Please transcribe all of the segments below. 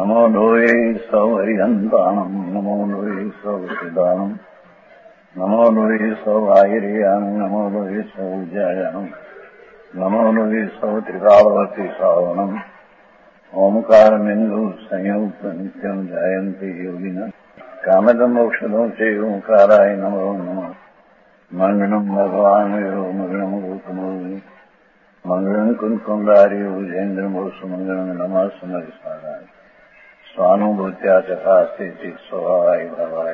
नमो लोये सौहरिहन्ताणम् नमो लोये सौहृदानम् नमो लोये सौभागिर्यानम् नमो लोये सौज्यायानम् नमो लोये सौत्रिकालवती सावनम् ओंकारमिन्दु संयुक्त नित्यम् जायन्ति योगिनः कामदम् मोक्षदम् च ओंकाराय नमो नमः मङ्गलम् भगवान् यो मङ्गलम् गौतमोऽग्नि मङ्गलम् कुन्कुण्डार्यो जयेन्द्रमोसुमङ्गलम् नमः समरिस्मराय स्वानुभूत्या चकास्ते स्वभावाय भवाय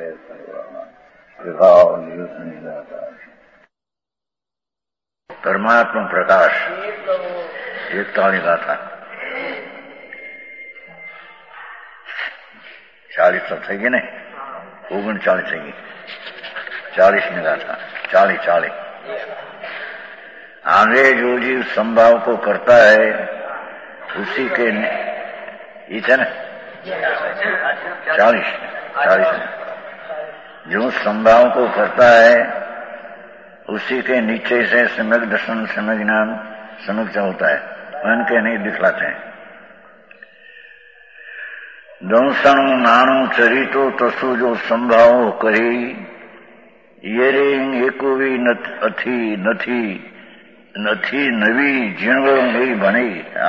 परमात्मा प्रकाश एकतावनी गाथा 40 तो થઈ ગઈ ને 39 થઈ ગઈ 40 ની गाथा 40 आगे जो जीव संभाव को करता है उसी के ये है ना 40 जो संभाव को करता है उसी के नीचे से सम्यक दर्शन सम्यक ज्ञान सम्यक होता है उनके नहीं दिखलाते हैं दंसण नाणु चरितो तसु जो संभाव करी ये एको भी નથી નવી જીણવળ નહીં બની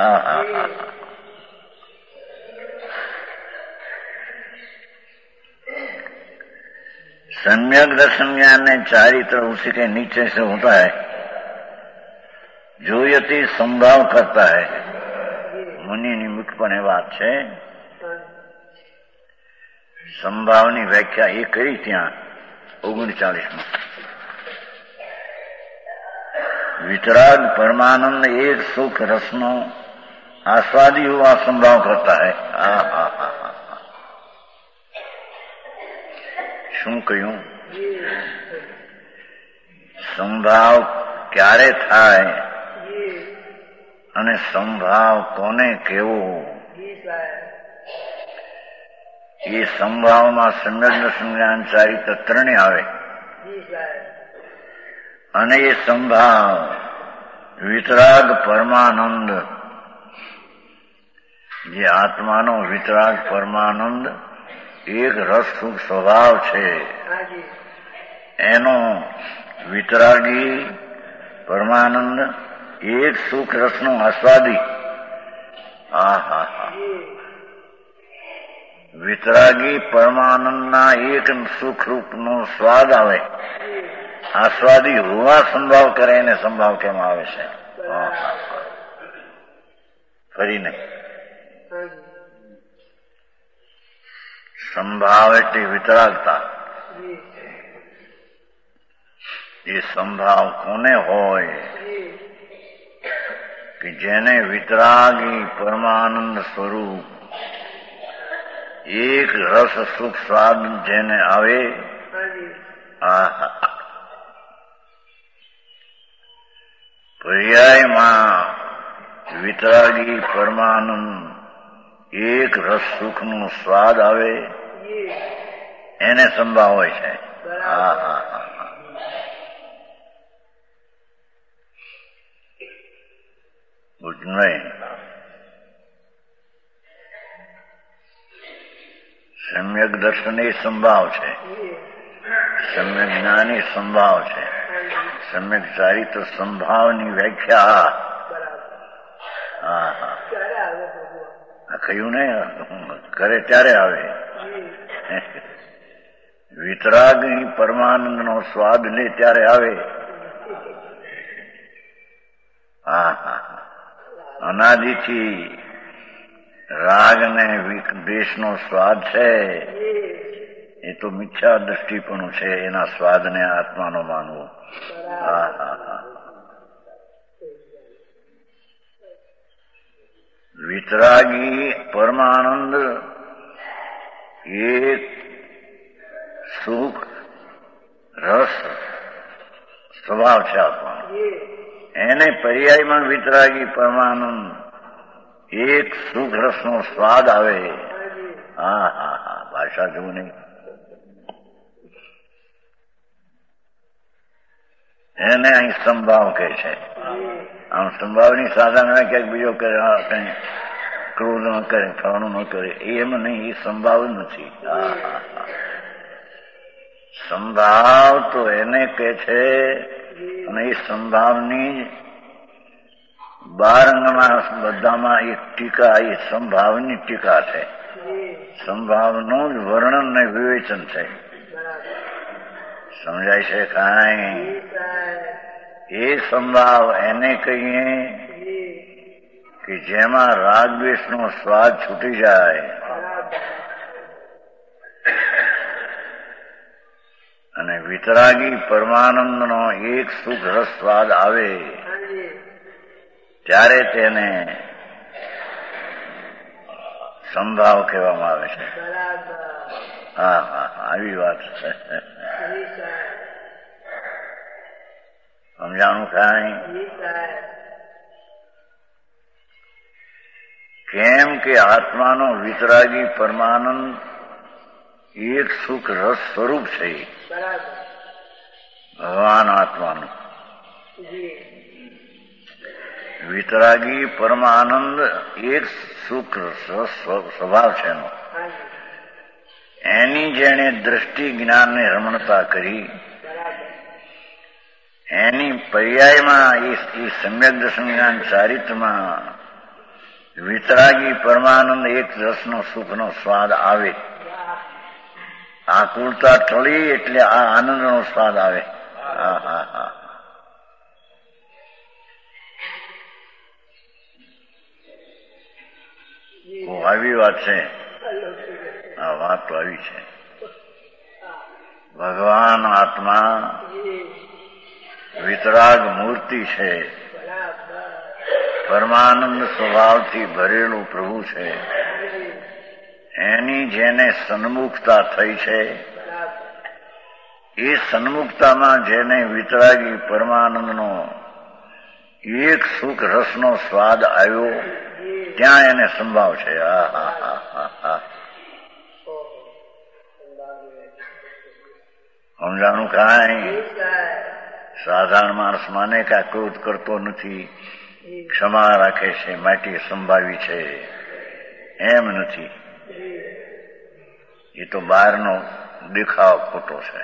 सम्यक दर्शन ज्ञान ने चारित्र उसी के नीचे से होता है जो यति संभाव करता है मुनि ની મુખ્યપણે વાત છે સંભાવની વ્યાખ્યા એ કરી ત્યાં 39 માં वितराग परमानंद एक सुख रसनो आस्वादी हुआ संभाव करता है શું કહ્યું સંભાવ ક્યારે થાય અને સંભાવ કોને કેવો એ સંભાવમાં સમ્યક દર્શન જ્ઞાન ચારિત્ર ત્રણે આવે અને એ સંભાવ વિતરાગ પરમાનંદ જે આત્માનો વિતરાગ પરમાનંદ એક રસ સુખ સ્વભાવ છે એનો વિતરાગી પરમાનંદ એક સુખ રસનો આસ્વાદી વિતરાગી પરમાનંદના એક સુખ રૂપનો સ્વાદ આવે આસ્વાદી હોવા સંભાવ કરે એને સંભાવ કેમ આવે છે ફરી નહીં સંભાવ એટલે વિતરાગતા એ સંભાવ કોને હોય કે જેને વિતરાગી પરમાનંદ સ્વરૂપ એક રસ સુખ સ્વાદ જેને આવે પર્યાયમાં વિતરાગી પરમાનંદ એક રસ સુખનો સ્વાદ આવે એને સંભાવ હોય છે સમ્યક દર્શન એ સંભાવ છે સમ્યક જ્ઞાન એ સંભાવ છે સમ્યક ચારિત્ર સંભાવની વ્યાખ્યા કહ્યું ને કરે ત્યારે આવે વિતરાગ પરમાનંદ નો સ્વાદ લે ત્યારે આવે અનાદિથી રાગ ને દ્વેષ નો સ્વાદ છે એ તો મિથ્યા દ્રષ્ટિપણું છે એના સ્વાદને આત્માનો માનવો વિતરાગી પરમાનંદ એક સુખ રસ સ્વભાવ છે આત્માનો એને પર્યાયમાં વિતરાગી પરમાનંદ એક સુખ રસનો સ્વાદ આવે ભાષા જોવું નહીં એને અહીં સંભાવ કહે છે આમ સંભાવની સાધન ક્યાંક બીજો ક્રોધ ન કરે, ફલાણું ન કરે, એમ નહીં, એ સંભાવ નથી. સંભાવ તો એને કે છે, અને એ સંભાવની 12 અંગના બધામાં એક ટીકા, એ સંભાવની ટીકા છે. સંભાવનું જ વર્ણન ને વિવેચન છે. સમજાય છે કાંઈ? એ સંભાવ એને કહીએ કે જેમાં રાગ દ્વેષનો સ્વાદ છૂટી જાય અને વિતરાગી પરમાનંદનો એક સુખ રસ સ્વાદ આવે ત્યારે તેને સંભાવ કહેવામાં આવે છે. હા હા, આવી વાત છે. સમજાણું કાંઈ? કેમ કે આત્માનો વિતરાગી પરમાનંદ એક સુખ રસ સ્વરૂપ છે. ભગવાન આત્માનું વિતરાગી પરમાનંદ એક સુખ રસ સ્વભાવ છે એનો. એની જેણે દ્રષ્ટિ જ્ઞાનને રમણતા કરી, એની પર્યાયમાં એ સમ્યક દર્શન જ્ઞાન ચારિત્રમાં વિતરાગી પરમાનંદ એક રસનો સુખનો સ્વાદ આવે. આકુળતા ટળી એટલે આ આનંદનો સ્વાદ આવે. હા હા હા, આવી વાત છે. આ વાત તો આવી છે. ભગવાન આત્મા વિતરાગ મૂર્તિ છે, પરમાનંદ સ્વભાવથી ભરેલું પ્રભુ છે. એની જેને સન્મુખતા થઈ છે, એ સન્મુખતામાં જેને વિતરાગી પરમાનંદનો એક સુખ રસનો સ્વાદ આવ્યો, ત્યાં એને સંભાવ છે. સમજાણું કાંઈ? સાધારણ માણસ માને કે આ ક્રોધ કરતો નથી, ક્ષમા રાખે છે, માટે સંભાવી છે. એમ નથી. એ તો બહારનો દેખાવ ખોટો છે.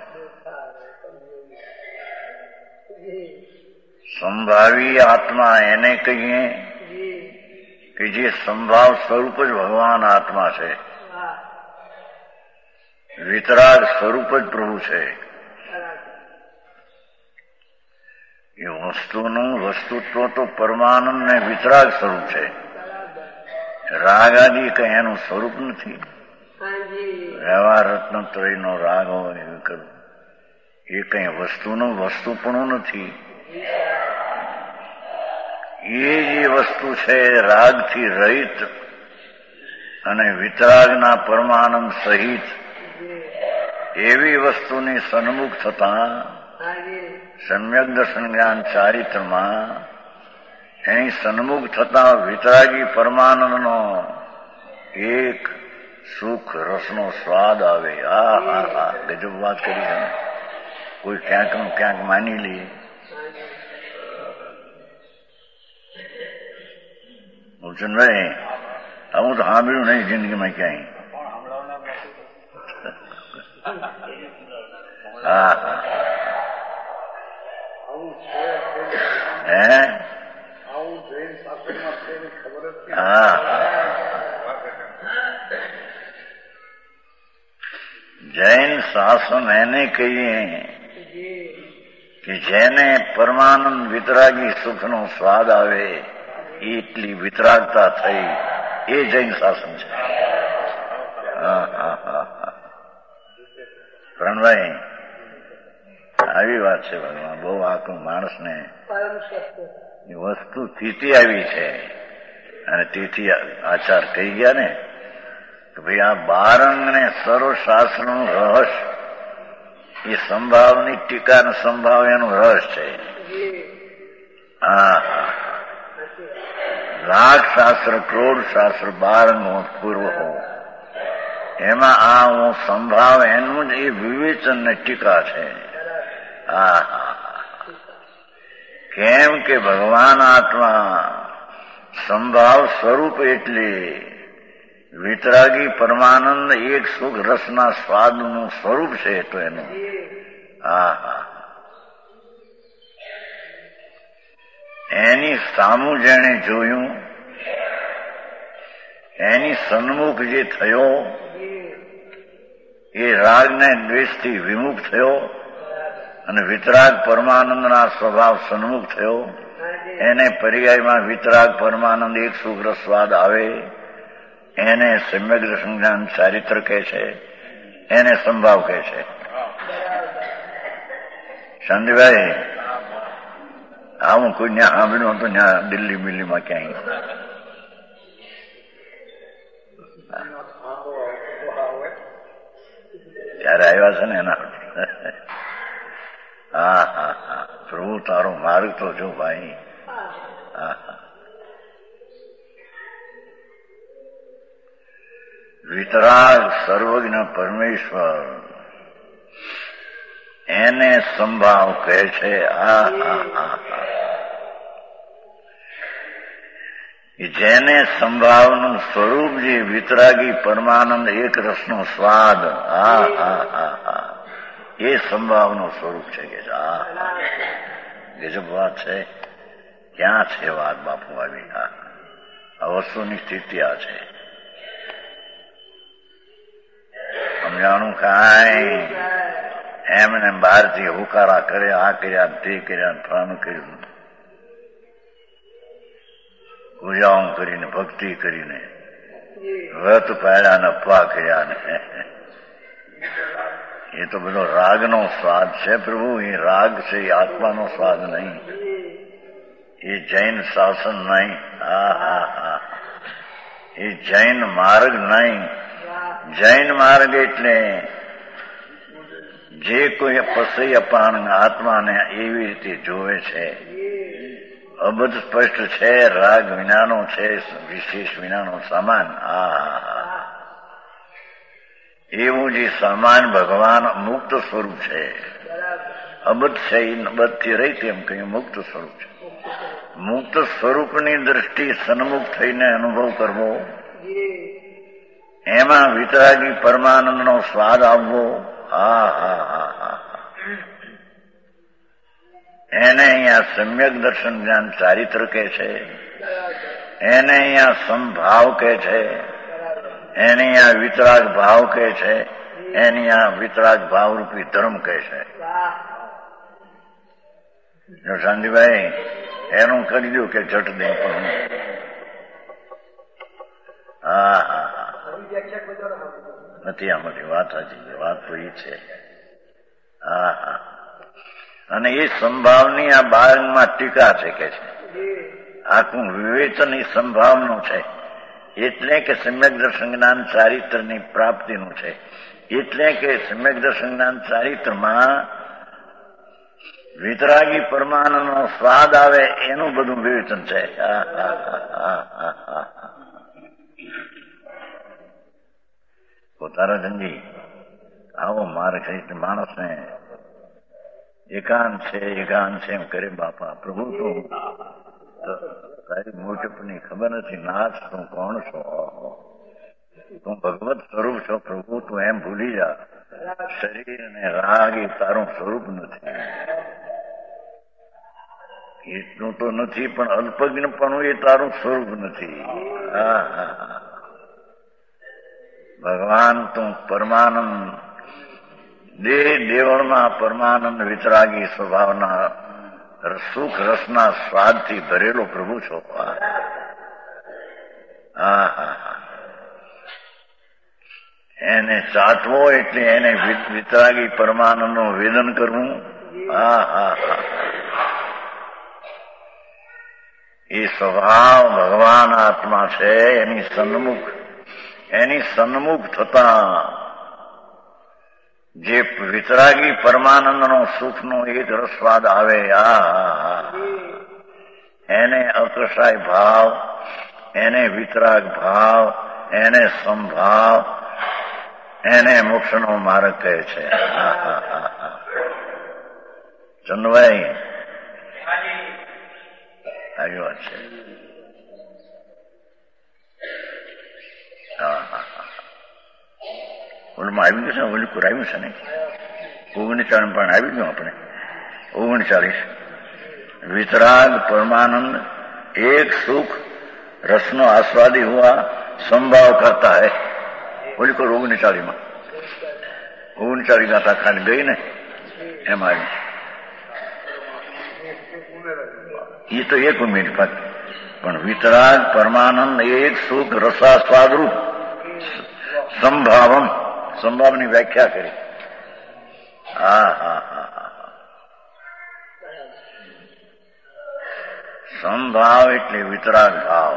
સંભાવી આત્મા એને કહીએ કે જે સંભાવ સ્વરૂપ જ ભગવાન આત્મા છે, વિતરાગ સ્વરૂપ જ પ્રભુ છે. એ વસ્તુનું વસ્તુત્વ તો પરમાનંદ ને વિતરાગ સ્વરૂપ છે. રાગ આદિ કઈ એનું સ્વરૂપ નથી. વ્યવહાર રત્નત્રયનો રાગ હોય એ કઈ વસ્તુનું વસ્તુપણું નથી. એ જે વસ્તુ છે રાગથી રહિત અને વિતરાગના પરમાનંદ સહિત, એવી વસ્તુની સન્મુખ થતા સમ્યક દર્શન જ્ઞાન ચારિત્રમાં એની સન્મુખ થતા વિતરાગી પરમાનંદનો એક સુખ રસનો સ્વાદ આવે. હા હા હા, ગજબ વાત કરી છે. કોઈ ક્યાંકનું ક્યાંક માની લે. ભૂષણભાઈ, આવું તો સાંભળ્યું નહીં જિંદગીમાં ક્યાંય. હા હા, હે? હા, જૈન શાસન એને કહીએ કે જેને પરમાનંદ વિતરાગી સુખનો સ્વાદ આવે, એટલી વિતરાગતા થઈ, એ જૈન શાસન છે. પ્રણભાઈ, આવી વાત છે. ભગવાન બહુ આખું માણસને વસ્તુ સ્થિતિ આવી છે, અને તેથી આચાર કહી ગયા ને કે ભાઈ આ 12 અંગ ને સર્વશાસ્ત્રનું રહસ્ય, એ સંભાવની ટીકા ને સંભાવ એનું રહસ્ય છે. હા હા, રાગ શાસ્ત્ર, ક્રોધ શાસ્ત્ર, 12 અંગો પૂર્વ હો, એમાં આ હું સંભાવ એનું જ એ વિવેચન ને ટીકા છે. હા હા, કેમ કે ભગવાન આત્મા સંભાવ સ્વરૂપ એટલે વિતરાગી પરમાનંદ એક સુખ રસના સ્વાદનું સ્વરૂપ છે. તો એનું એની સામું જેણે જોયું, એની સન્મુખ જે થયો એ રાગને દ્વેષથી વિમુખ થયો અને વિતરાગ પરમાનંદના સ્વભાવ સન્મુખ થયો. એને પર્યાયમાં વિતરાગ પરમાનંદ એક સુગ્ર સ્વાદ આવે, એને સમ્યક દર્શન જ્ઞાન ચારિત્ર કહે છે, એને સંભાવ કહે છે. શાંતિભાઈ, હું કોઈ ત્યાં સાંભળ્યું હતું, ત્યાં દિલ્હી બિલ્લીમાં ક્યાંય ત્યારે આવ્યા છે ને એના. પ્રભુ તારો માર્ગ તો જો ભાઈ. વિતરાગ સર્વજ્ઞ પરમેશ્વર એને સંભાવ કહે છે. જેને સંભાવનું સ્વરૂપ જે વિતરાગી પરમાનંદ એક રસનો સ્વાદ, એ સંભાવનું સ્વરૂપ છે. કે ગજબ વાત છે. ક્યાં છે વાત બાપુ આવી? આ વસ્તુની સ્થિતિ આ છે. સમજાણું કાંઈ એમને બહારથી હુકારા કરે, આ કર્યા, તે કર્યા, ફલાણું કર્યું, પૂજાઓ કરીને, ભક્તિ કરીને, વ્રત પાડ્યા ને અપવા કર્યા ને, એ તો બધો રાગનો સ્વાદ છે પ્રભુ. એ રાગ છે, એ આત્માનો સ્વાદ નહીં, એ જૈન શાસન નહીં, એ જૈન માર્ગ નહીં. જૈન માર્ગ એટલે જે કોઈ પસઈ અપાણ આત્માને એવી રીતે જોવે છે. અબધ સ્પષ્ટ છે, રાગ વિનાનો છે, વિશેષ વિનાનો સામાન. એવું જે સામાન ભગવાન મુક્ત સ્વરૂપ છે. અબધ છે, અબધથી રહી તેમ કહ્યું મુક્ત સ્વરૂપ છે. મુક્ત સ્વરૂપની દ્રષ્ટિ સન્મુખ થઈને અનુભવ કરવો, એમાં વિતરાગી પરમાનંદનો સ્વાદ આવવો, એને અહીંયા સમ્યક દર્શન જ્ઞાન ચારિત્ર કહે છે, એને અહીંયા સંભાવ કહે છે, એને અહીંયા વિતરાગ ભાવ કહે છે, એને અહીંયા વિતરાગ ભાવરૂપી ધર્મ કહે છે. જો શાંતિભાઈ એનું કરી દઉં કે જટ દે પણ નથી આમાંથી વાત સાચી. વાત તો એ છે. અને એ સંભાવની આ બાળમાં ટીકા છે કે છે આખું વિવેચન એ સંભાવનું છે. એટલે કે સમ્યક દર્શન જ્ઞાન ચારિત્રની પ્રાપ્તિનું છે. એટલે કે સમ્યક દર્શન જ્ઞાન ચારિત્રમાં વિતરાગી પરમાનંદનો સ્વાદ આવે એનું બધું વિવેચન છે. તારાજનજી આવો મારે કઈ માણસને એકાંત છે એમ કરે. બાપા પ્રભુ તું તારી મોટપની ખબર નથી. નાથ તું કોણ છો? તું ભગવત સ્વરૂપ છો પ્રભુ. તું એમ ભૂલી જા. શરીર અને રાગ એ તારું સ્વરૂપ નથી. એટલું તો નથી પણ અલ્પજ્ઞપણું એ તારું સ્વરૂપ નથી. ભગવાન તું પરમાનંદ દેવળના પરમાનંદ વિતરાગી સ્વભાવના સુખ રસના સ્વાદથી ભરેલો પ્રભુ છો. એને ચાટવો એટલે એને વિતરાગી પરમાનંદનું વેદન કરવું. એ સ્વભાવ ભગવાન આત્મા છે. એની સન્મુખ થતા જે વિતરાગી પરમાનંદનો સુખનો એક રસવાદ આવે, એને અકસાય ભાવ, એને વિતરાગ ભાવ, એને સંભાવ, એને મોક્ષનો માર્ગ કહે છે. ચંદભાઈ આવી વાત છે. એમાં આવી ગયું છે, ઓલી કરાવ્યું છે ને 39 પણ આવી ગયું આપણે 39 वितराग परमानंद एक सुख रसनो आस्वादी हुआ संभाव करता है बोली को 39 गाथा खाली गई ने एम ये तो एक मिनट पर वितराग परमानंद एक सुख रसास्वाद रूप संभावम संभावनी व्याख्या करी हा हा हा संभाव એટલે વિતરાગ ભાવ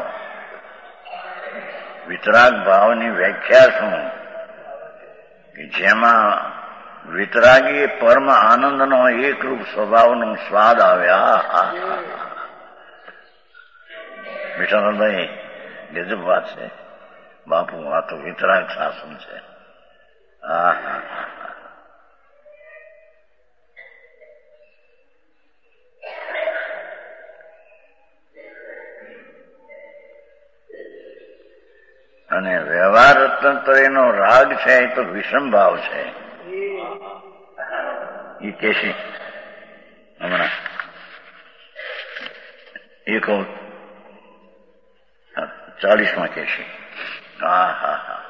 વિતરાગ ભાવની વ્યાખ્યા શું કે જેમાં વિતરાગી પરમ આનંદનો એકરૂપ સ્વભાવનો સ્વાદ આવ્યા વિઠ્ઠલભાઈ ગજબ વાત છે બાપુ આ તો વિતરાગ શાસન છે હા હા અને વ્યવહાર રત્નત્રયનો રાગ છે એ તો વિષમ ભાવ છે એ કેશી હમણાં એ કહું 40 કેશી હા હા હા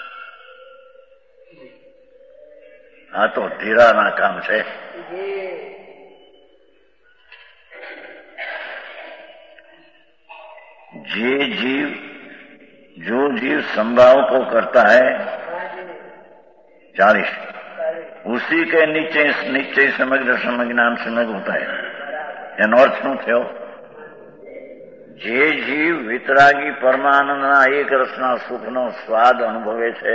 આ તો ધીરાના કામ છે જે જીવ जो जीव संभाव को करता है 40 उसी के नीचे नीचे समग्र ज्ञान समग्र होता है એનો અર્થ શું થયો જે જીવ વિતરાગી પરમાનંદના એક રસના સુખનો સ્વાદ અનુભવે છે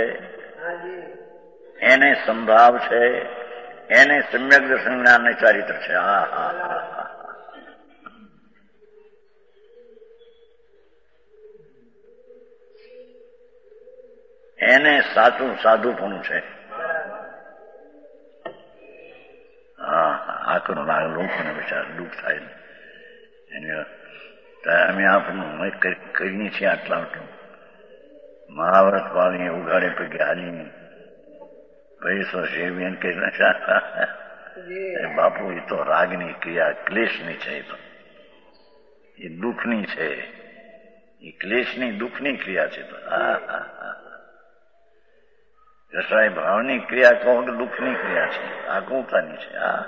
એને સંભાવ છે એને સમ્યક દર્શન જ્ઞાનને ચારિત્ર છે હા હા હા એને સાચું સાધુપણું છે હા આકરો લાગે લોકોને બિચાર દુઃખ થાય એને અમે આપણું કરીએ છીએ આટલા આટલું મહાવ્રત પાણી ઉઘાડે પગે હાલી પૈસો સેવી કે બાપુ એ તો રાગની ક્રિયા ક્લેશની છે એ દુઃખની છે એ ક્લેશની દુઃખની ક્રિયા છે તો હા હા હા રસાય ભાવની ક્રિયા કહો કે દુઃખની ક્રિયા છે આકુતાની છે હા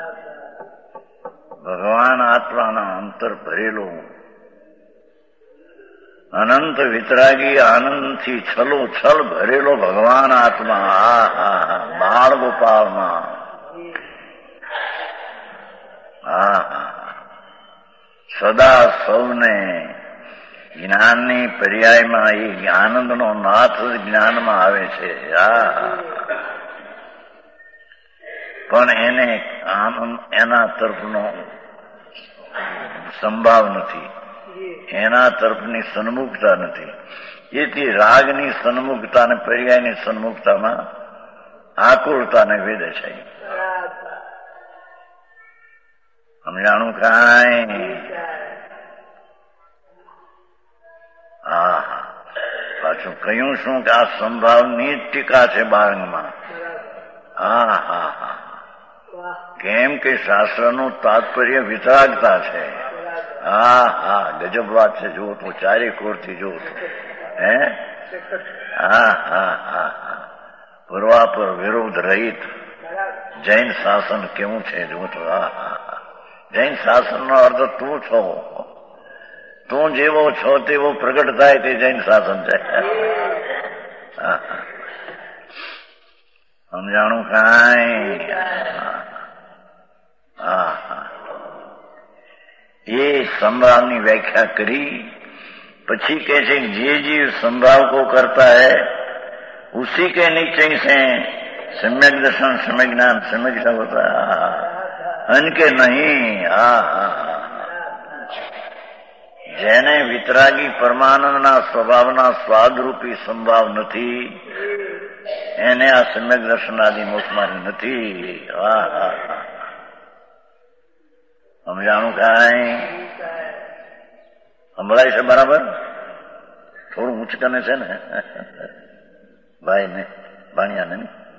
ભગવાન આત્માના અંતર ભરેલો અનંત વિતરાગી આનંદથી છલો છલ ભરેલો ભગવાન આત્મા હા હા હા બાળ ગોપાલમાં હા હા સદા સૌને જ્ઞાનની પર્યાયમાં એ આનંદનો નાથ જ્ઞાનમાં આવે છે પણ એને આનંદ એના તરફનો સંભાવ નથી એના તરફની સન્મુખતા નથી એથી રાગની સન્મુખતા અને પર્યાયની સન્મુખતામાં આકુળતાને વેદે છે સમજાણું કાંઈ હા હા પાછું કહ્યું શું કે આ સંભાવની ટીકા છે બારંગમાં હા હા હા કેમ કે શાસ્ત્રનું તાત્પર્ય વિતરાગતા છે હા હા ગજબ વાત છે જુઓ તો ચારે કોરથી જુઓ તો હે હા હા હા હા પૂર્વાપર વિરોધ રહિત જૈન શાસન કેવું છે જુઓ તો હા હા હા જૈન શાસનનો અર્થ તું છો તું જેવો છો તેવો પ્રગટ થાય તે જૈન શાસન છે સમજાણું કાંઈ હા હા એ संभावनी व्याख्या करी પછી કહે છે જે जीव संभाव को करता है उसी के नीचे से सम्यक दर्शन सम्यक ज्ञान सम्यक सब होता है अनके नहीं હા હા જેને વિતરાગી પરમાનંદના સ્વભાવના સ્વાદરૂપી સંભાવ નથી એને આ સમ્યક દર્શન આદિ મોક્ષમાં નથી હા હા હા સમજાણું કાંઈ સંભળાય છે બરાબર થોડું ઉંચકને છે ને ભાઈ ને ભાણિયાને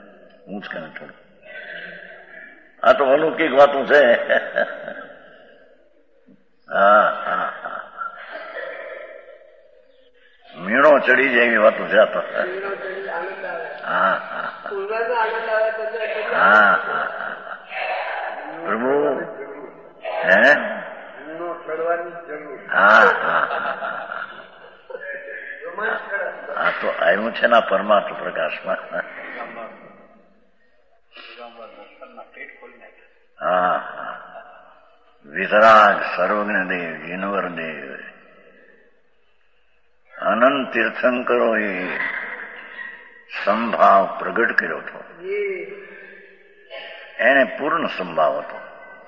હું જ કહે થોડું. આ તો અલૌકિક વાતું છે. હા હા હા, મીણો ચડી જાય એવી વાતું છે. આ તો હા હા હા હા, પ્રભુ હે હા હા આ તો આવ્યું છે ને પરમાત્મા પ્રકાશમાં. હા હા, વિતરાગ સર્વજ્ઞ દેવ જીનવર દેવ અનંત તીર્થંકરો એ સંભાવ પ્રગટ કર્યો હતો. એને પૂર્ણ સંભાવ હતો.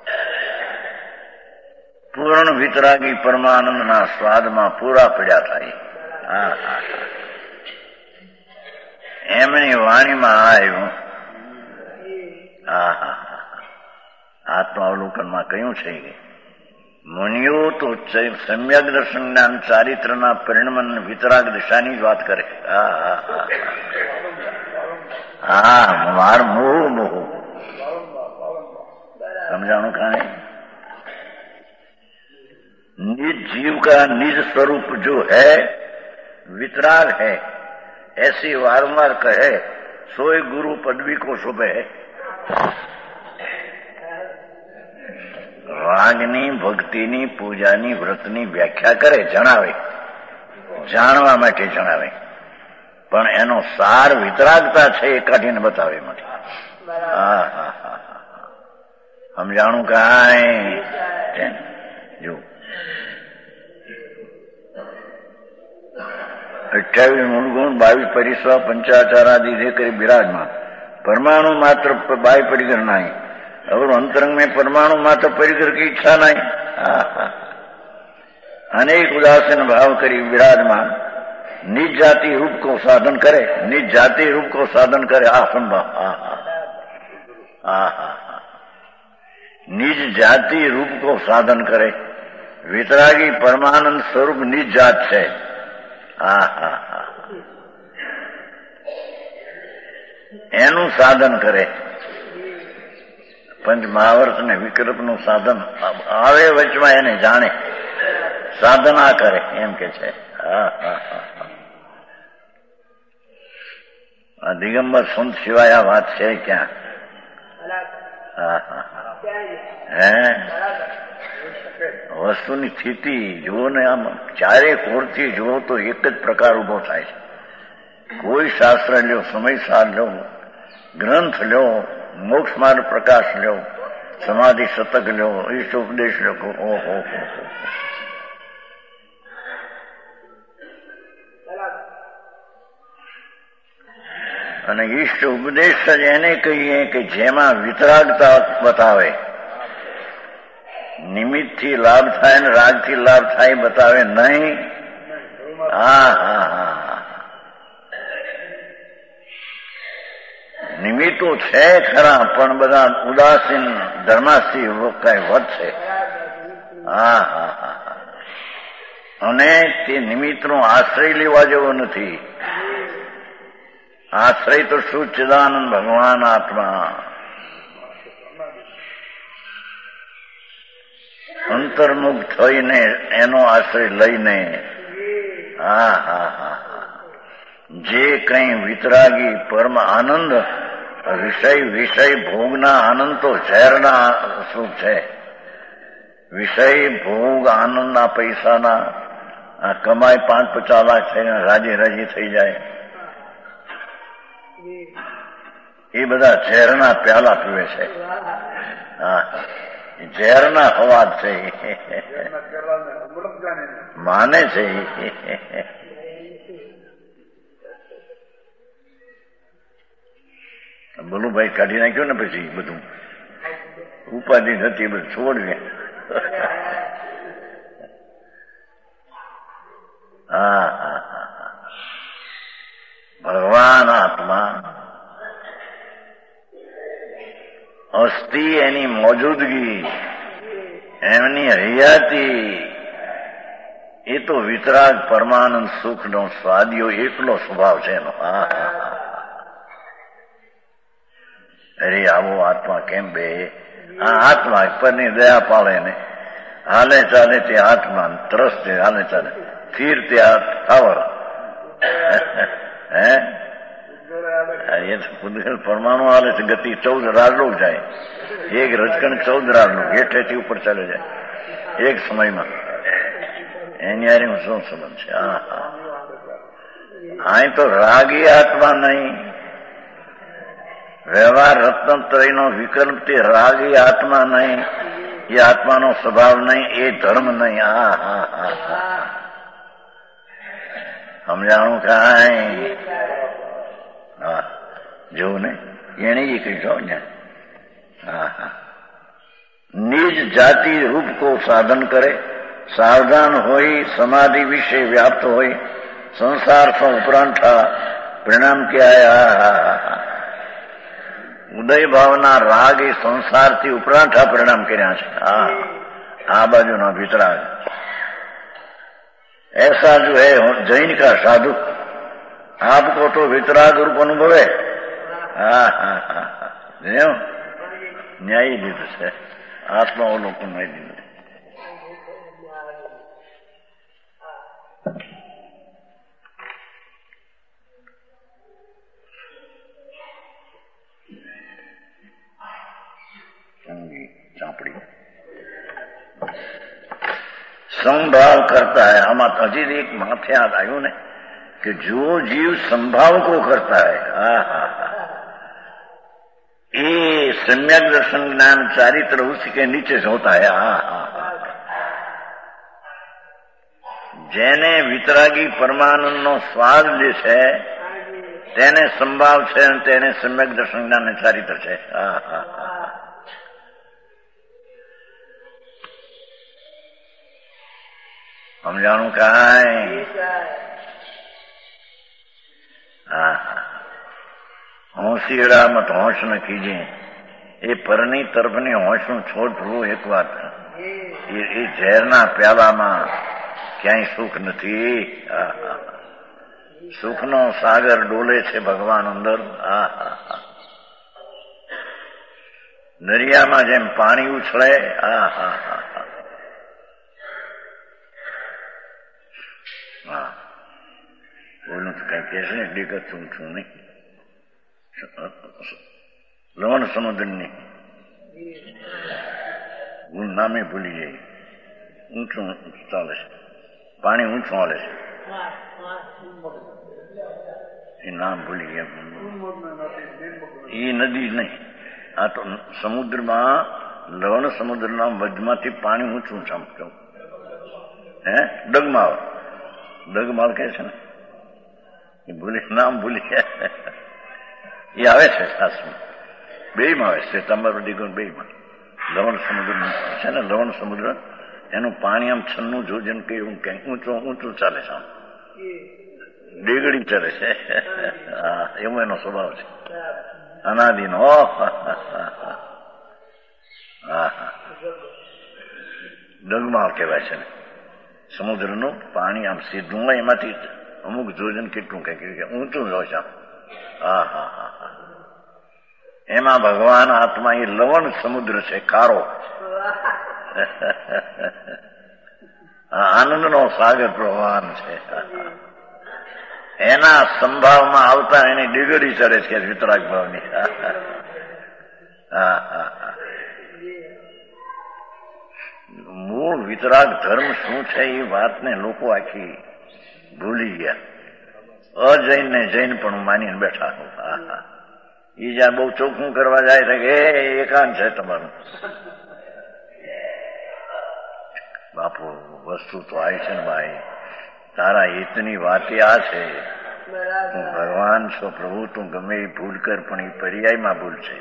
પૂર્ણ વિતરાગી પરમાનંદના સ્વાદમાં પૂરા પડ્યા થાય. હા હા, એમની વાણીમાં આવ્યું. હા હા, આત્માવલોકનમાં કહ્યું છે કે મુનિઓ તો સમ્યક દર્શન જ્ઞાન ચારિત્રના પરિણમન વિતરાગ દિશાની જ વાત કરે. હા હા હા હા, માર મોહ મોહ समझाणु कहा है। निज जीव का निज स्वरूप जो है वितराग है, ऐसी वारंवार कहे सोए गुरु पदवी को शोभे। રાગની ભક્તિની પૂજાની વ્રતની વ્યાખ્યા કરે, જણાવે, જાણવા માટે જણાવે, પણ એનો સાર વિતરાગતા છે એ કાઢીને બતાવે માટે. હા હા હા, સમજાણું કાંઈ જો 28 મૂળગુણ 22 પરિસ્વા પંચાચારાદि દે કરી બિરાજમાન परमाणु मात्र बाह्य परिकर नहीं और अंतरंग में परमाणु मात्र परिकर की इच्छा नहीं। अनेक उदासीन भाव करी विराजमान निज जाति रूप को साधन करे, निज जाति रूप को साधन करे। असंभव। निज जाति रूप को साधन करे। वितरागी परमानंद स्वरूप निज जात है। એનું સાધન કરે। પંચ મહાવર્ત ને વિકલ્પ નું સાધન આવે વચમાં એને જાણે, સાધના કરે એમ કે છે। આ દિગંબર સંત સિવાય આ વાત છે ક્યાં? હે વસ્તુની સ્થિતિ જુઓ ને, આમ ચારે કોરથી જુઓ તો એક જ પ્રકાર ઉભો થાય છે। કોઈ શાસ્ત્ર લ્યો, સમયસાર લ્યો, ગ્રંથ લ્યો, મોક્ષ માર્ગ પ્રકાશ લ્યો, સમાધિ શતક લ્યો, ઈષ્ટ ઉપદેશ લ્યો, ઓહો, અને ઈષ્ટ ઉપદેશ જ એને કહીએ કે જેમાં વિતરાગતા બતાવે, નિમિત્તથી લાભ થાય ને રાગથી લાભ થાય બતાવે નહીં। નિમિત્તો છે ખરા, પણ બધા ઉદાસીન ધર્માસી કઈ વધ છે। અને તે નિમિત્તનો આશ્રય લેવા જેવો નથી। આશ્રય તો સચ્ચિદાનંદ ભગવાન આત્મા, અંતર્મુખ થઈને એનો આશ્રય લઈને જે કઈ વિતરાગી પરમ આનંદ વિષય ભોગના આનંદ તો ઝેરના સુખ છે। વિષય ભોગ આનંદના પૈસાના કમાઈ 5-50 લાખ થઈને રાજી થઈ જાય, એ બધા ઝેરના પ્યાલા પીવે છે। ઝેરના હવાદ છે, માને છે। બોલું ભાઈ કાઢી નાખ્યો ને પછી બધું ઉપાધિ નથી, બધું છોડવે। ભગવાન આત્મા અસ્થિ, એની મોજૂદગી, એમની હયાતી, એ તો વિતરાગ પરમાનંદ સુખનો સ્વાદિયો એકલો સ્વભાવ છે એનો। અરે આવો આત્મા કેમ બે? આ આત્મા પરની દયા પાળે ને હાલે ચાલે તે આત્મા, ત્રસ છે હાલે ચાલે, સ્થિર તે સ્થાવર. હે એ પૂતગલ પરમાણુ હાલે છે, ગતિ 14 રાજલોક જાય. એક રજકણ 14 રાજલોક હેઠેથી ઉપર ચાલે જાય એક સમયમાં. એની હારે શું સંબંધ છે? અહીં તો રાગી આત્મા નહીં, વ્યવહાર રત્નત્રયનો વિકલ્પ તે રાગી આત્મા નહીં, એ આત્માનો સ્વભાવ નહીં, એ ધર્મ નહીં. સમજાણું કાંઈ? હા જોવું ને એને એ કહી છો ને. નિજ જાતિ રૂપ કો સાધન કરે, સાવધાન હોય, સમાધિ વિશે વ્યાપ્ત હોય, સંસાર સો ઉપરાંઠા પરિણામ ક્યાં? ઉદય ભાવના રાગ એ સંસારથી ઉપરાંઠા પરિણામ કર્યા છે. આ બાજુના વિતરાગ ऐसा जो है जैन का साधु आपको तो वितराग रूप अनुभवे. ન્યાય દીધું છે આત્માઓ લોકો નહીં દીધું. ચાપડી संभाव करता है. आमा हजी एक माथे याद आयु ने कि जो जीव संभाव को करता है, ये सम्यक दर्शन ज्ञान चारित्र उसी के नीचे से होता है. जेने वितरागी परमानंद नो स्वाद લે છે તેને સંભાવ છે અને તેને સમ્યક દર્શન જ્ઞાન ચારિત્ર છે. સમજાણું કાંઈ? હોશિયારા મત હોશ ન કીજે. એ પરની તરફની હોશનું છોડવું એક વાત. એ ઝેરના પ્યાલામાં ક્યાંય સુખ નથી. સુખનો સાગર ડોલે છે ભગવાન અંદર. દરિયામાં જેમ પાણી ઉછળે. બોલું તો કઈ કે છે ને ડીગત છું નહીં. લવણ સમુદ્રની હું નામે ભૂલી જાય. ઊંચું ચાલે છે, પાણી ઊંચું હાલે છે, એ નામ ભૂલી ગયા. એ નદી નહીં, આ તો સમુદ્રમાં લવણ સમુદ્રના મધ્યમાંથી પાણી ઊંચું ચામતું. ડગમાળ, ડગમાળ કહે છે ને, એ ભૂલી નામ ભૂલી ગયા. એ આવે છે શાસ્ત્રમાં, બેમાં આવે છે, તમારું ડીગણ બેમાં. લવણ સમુદ્ર છે ને, લવણ સમુદ્ર એનું પાણી આમ 96 જોજન કે એવું ક્યાંક ઊંચું ઊંચું ચાલે છે, આમ ડેગડી ચાલે છે. એવો એનો સ્વભાવ છે અનાદિનો. ડગમાળ કહેવાય છે ને સમુદ્રનું પાણી આમ સીધું હોય, એમાંથી અમુક જોજન કેટલું કઈક ઊંચું જ હોય છે. એમાં ભગવાન આત્મા એ લવણ સમુદ્ર છે, કારો. આનંદનો સાગર ભગવાન છે. એના સંભાવમાં આવતા એની ડીગડી ચડે છે વિતરાગ ભાવની. મૂળ વિતરાગ ધર્મ શું છે એ વાતને લોકો આખી ભૂલી ગયા. અજૈન ને જૈન પણ માનીને બેઠા. એ જ્યાં બહુ ચોખ્ખું કરવા જાય છે કે એકાંત છે તમારું. બાપુ વસ્તુ તો આવી છે ને ભાઈ, તારા હિતની વાત આ છે. તું ભગવાન છો, પ્રભુ તું ગમે એ ભૂલ કર, પણ એ પર્યાયમાં ભૂલ છે.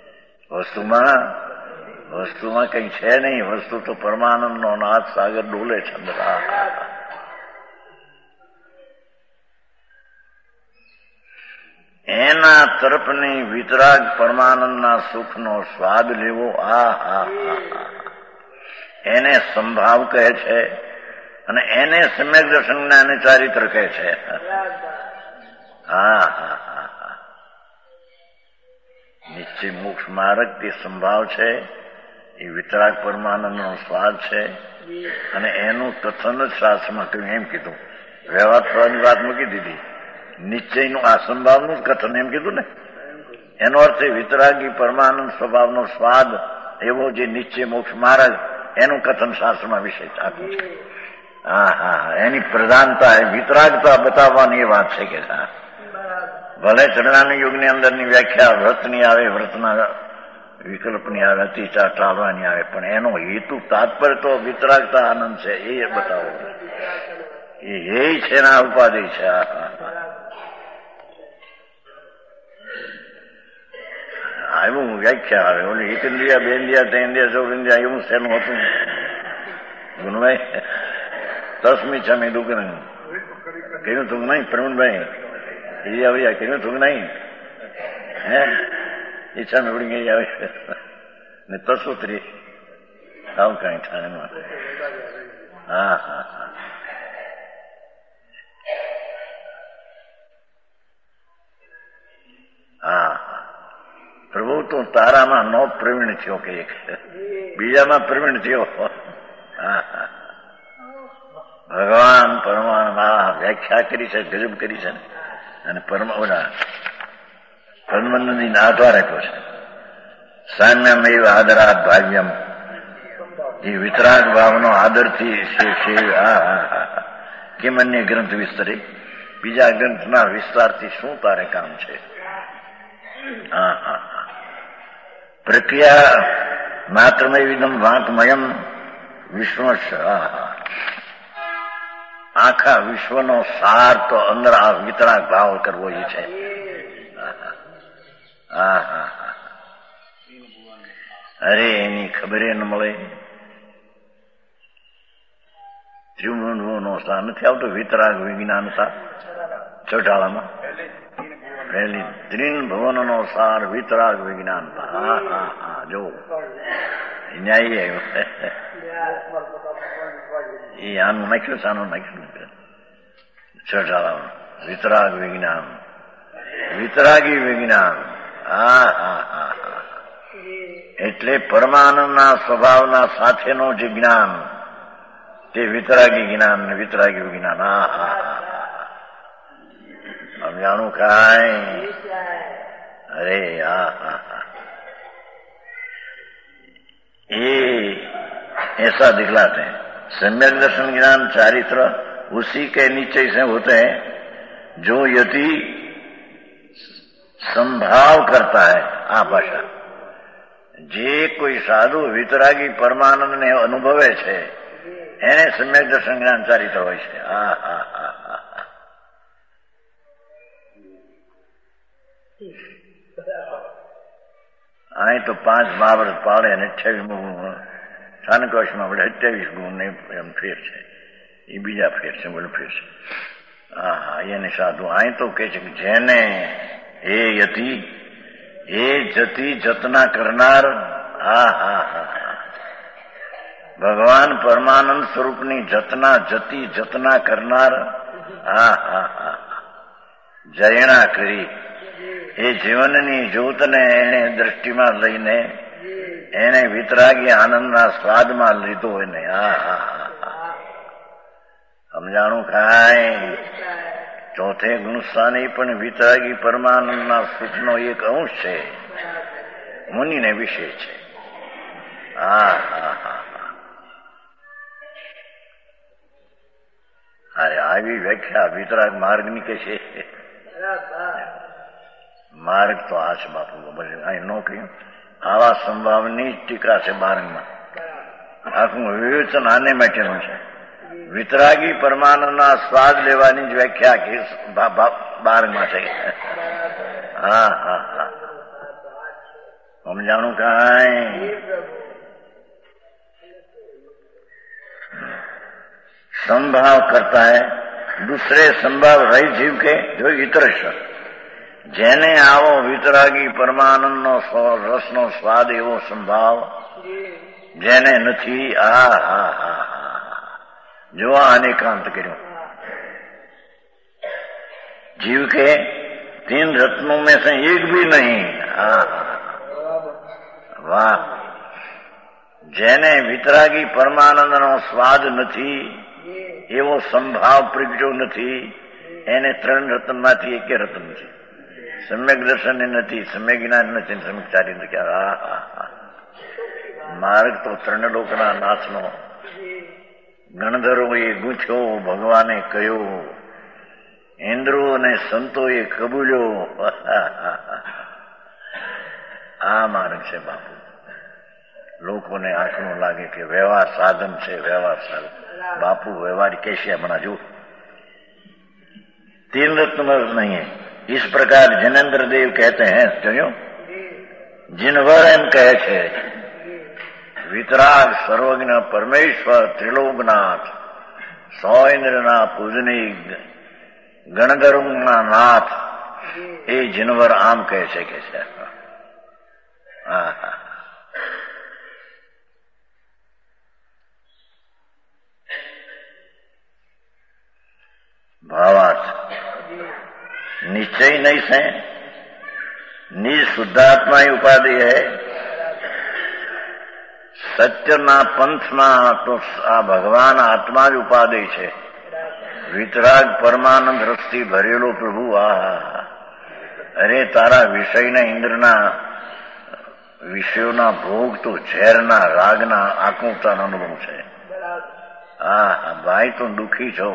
વસ્તુમાં કઈ છે નહીં. વસ્તુ તો પરમાનંદનો નાથ સાગર ડોલે છે અંદર. એના તરફની વિતરાગ પરમાનંદના સુખનો સ્વાદ લેવો, એને સંભાવ કહે છે અને એને સમ્યક દર્શન જ્ઞાન ચારિત્ર કહે છે. નિશ્ચય મોક્ષ માર્ગ તે સંભાવ છે, એ વિતરાગ પરમાનંદનો સ્વાદ છે, અને એનું કથન જ શાસ્ત્રમાં કહ્યું. એમ કીધું, વ્યવહારની વાત મૂકી દીધી, નિશ્ચયનું આ સંભાવનું જ કથન એમ કીધું ને. એનો અર્થ વિતરાગી પરમાનંદ સ્વભાવનો સ્વાદ એવો જે નિશ્ચય મોક્ષ માર્ગ એનું કથન શાસ્ત્રમાં વિષય આપ્યું છે. હા, એની પ્રધાનતા વિતરાગતા બતાવવાની એ વાત છે કે ભલે ચરણાની યુગની અંદરની વ્યાખ્યા વ્રતની આવે, વ્રતના વિકલ્પની આવે, અતિચાર ટાળવાની આવે, પણ એનો હેતુ તાત્પર્ય તો વિતરાગતા આનંદ છે એ બતાવો. એ છે ને આ ઉપાધિ છે. એવું વ્યાખ્યા આવે. ઓલી એક ઇન્દ્રિયા, બે ઇન્દ્રિયા, ત્રણ ઇન્દ્રિયા, ચૌદ ઇન્દ્રિયા એવું શેનું હતું ગુણભાઈ? તસ્મી છે મેં દુઃખ કહ્યું તું નહીં પ્રવીણભાઈ? ઇન્દ્રિયા કહ્યું તું નહીં? હે ઈચ્છા મેં ઉડી ગઈ આવે ને તસોત્રી આવું કઈ થાય. હા. પ્રભુ તો તારામાં નો પ્રવીણ થયો કે એક બીજામાં પ્રવીણ થયો. ભગવાન પરમાત્મા વ્યાખ્યા કરી છે, ગજબ કરી છે ને. અને પરમાનંદની આધાર રાખ્યો છે. સામ્યમ એવ આદરાત ભાવ્યમ, એ વિતરાગ ભાવનો આદરથી કેમ અન્ય ગ્રંથ વિસ્તરે? બીજા ગ્રંથના વિસ્તારથી શું તારે કામ છે? પ્રક્રિયા માત્રમય વિદમ વાંતમયમ વિશ્વ. આખા વિશ્વનો સાર તો અંદર આ વિતરાગ ભાવ કરવો એ છે. અરે એની ખબર ન મળે. ત્રિભુવનો સાર નથી આવતો વિતરાગ વિજ્ઞાનતા ચોટાળામાં પહેલી ત્રિન ભુવનનો સાર વિતરાગ વિજ્ઞાનતા. હા જો ન્યાય આવ્યો. એ આનું નાખ્યું છે, આનું નાખ્યું ચોટાળામાં વિતરાગ વિજ્ઞાન, વિતરાગી વિજ્ઞાન. એટલે પરમાનંદના સ્વભાવના સાથેનો જે જ્ઞાન તે વિતરાગી જ્ઞાન ને વિતરાગી વિજ્ઞાન. જાણું કાંઈ? અરે ये ऐसा दिखलाते हैं. सम्यक दर्शन ज्ञान चारित्र उसी के नीचे से होते हैं जो यदि संभाव करता है. આ ભાષા જે કોઈ સાધુ વિતરાગી પરમાનંદ ને અનુભવે છે એને સમ્યક દર્શન જ્ઞાન ચારિત્ર હોય છે. અહીં તો 5 મહાભારત પાડે અને 28 સ્થાનકોશમાં આપણે 28 ગુણ ને એમ ફેર છે. એ બીજા ફેર છે, બોલો ફેર છે. એને સાધુ અહીં તો કે છે કે જેને એ યતિ એ જતી જતના કરનાર. ભગવાન પરમાનંદ સ્વરૂપની જતના જતી જતના કરનાર. જયણા કરી એ જીવનની જ્યોતને એને દ્રષ્ટિમાં લઈને એને વિતરાગી આનંદના સ્વાદમાં લીધો. એને સમજાણું કાંઈ? ચોથે ગુણસ્થાને પણ વિતરાગી પરમાનંદના સુખનો એક અંશ છે, મુનિને વિશે છે. અરે આવી વ્યાખ્યા વિતરાગ માર્ગની કે છે. માર્ગ તો આ છે બાપુ, અહીં ન કહ્યું. આવા સંભાવની ટીકા છે બારંગમાં. આખું વિવેચન આને માટેનું છે. વિતરાગી પરમાનંદના સ્વાદ લેવાની જ વ્યાખ્યા બારંગમાં છે. સમજાણું કાંઈ? संभाव करता है दूसरे संभाव रही जीव के जो इतरश. જેને આવો વિતરાગી પરમાનંદનો રસનો સ્વાદ એવો સંભાવ જેને નથી. જો અનેકાંત કર્યો जीव के 3 रत्नों में से एक भी नहीं. વાહ! જેને વિતરાગી પરમાનંદનો સ્વાદ નથી, એવો સંભાવ પ્રગટ્યો નથી, એને ત્રણ રતનમાંથી એકે રતન છે. સમ્યક દર્શન નથી, સમ્યક જ્ઞાન નથી, સમ્યક ચારિત્ર ક્યાં. માર્ગ તો ત્રણલોકના નાથનો. ગણધરોએ ગૂંથ્યો, ભગવાને કહ્યો, ઇન્દ્રો અને સંતોએ કબૂલ્યો. આ માર્ગ છે બાપુ. લોકોને આંખનું લાગે કે વ્યવહાર સાધન છે, વ્યવહાર સાધન. बापू व्यवहार कैसे अपना जो तीन रत्न नहीं है. इस प्रकार जनेन्द्र देव कहते हैं, जो जिनवर एम कहे छे वितराग सर्वज्ञ परमेश्वर त्रिलोकनाथ सौ इंद्રના પૂજની ગણધર્મના નાથ એ જીનવર આમ કહે છે કે છે. भावार्थ निश्चय नहीं से निज शुद्धात्मा उपाधि है. સત્યના પંથમાં તો આ ભગવાન આત્મા જ ઉપાધિ છે. વિતરાગ પરમાનંદ રસથી ભરેલો પ્રભુ. આ અરે તારા વિષયના ઇન્દ્રના વિષયોના ભોગ તો ઝેરના રાગના આકુંતાનો અનુભવ છે. હા ભાઈ તો દુઃખી છો.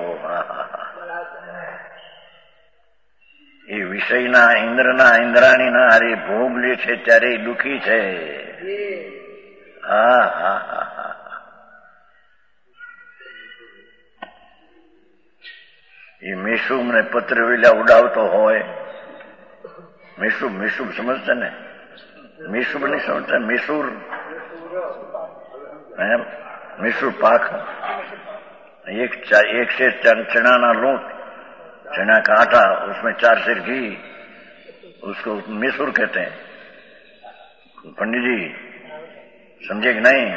એ વિષયના ઇન્દ્રના ઇન્દ્રાણીના અરે ભોગ લે છે ત્યારે દુઃખી છે. એ મેસુબ ને પત્ર વેલા ઉડાવતો હોય. મેસુબ સમજતા ને? મેસુબ નહીં સમજતા? મેસૂર पाक एक से चना ना लूट, चना का आटा, उसमें 4 सेर घी, उसको मैसूर कहते हैं. पंडित जी समझे कि नहीं?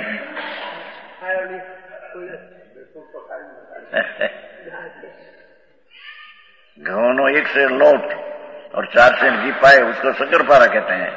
घઉંનો 1 सेर लोट और 4 सेर घी पाए, उसको शक्करपारा कहते हैं.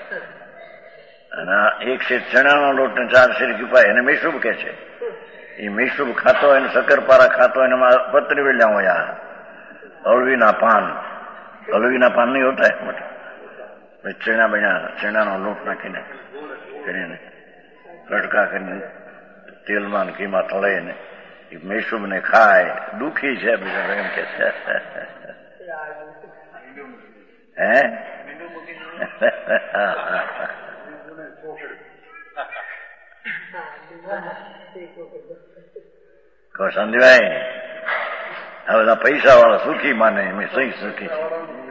1 सेर ચણાનો લોટ ને 4 સેર ઘી પાય એને મેસૂબ કહે છે. એ મેસૂબ ખાતો હોય ને શક્કરપારા ખાતો હોય, એમાં પત્ર વેલ્યા હોય. અળવીના પાન નહીં હોતા મોટા, ચણાનો લોટ નાખીને કરીને કડકા કરીને તેલમાં ઘીમાં તળાઈને એ મેસૂબ ને ખાય. દુઃખી છે બીજા એમ કે છે. હે સંધીભાઈ આ બધા પૈસા વાળા સુખી માને, એમ સહી સુખી છે.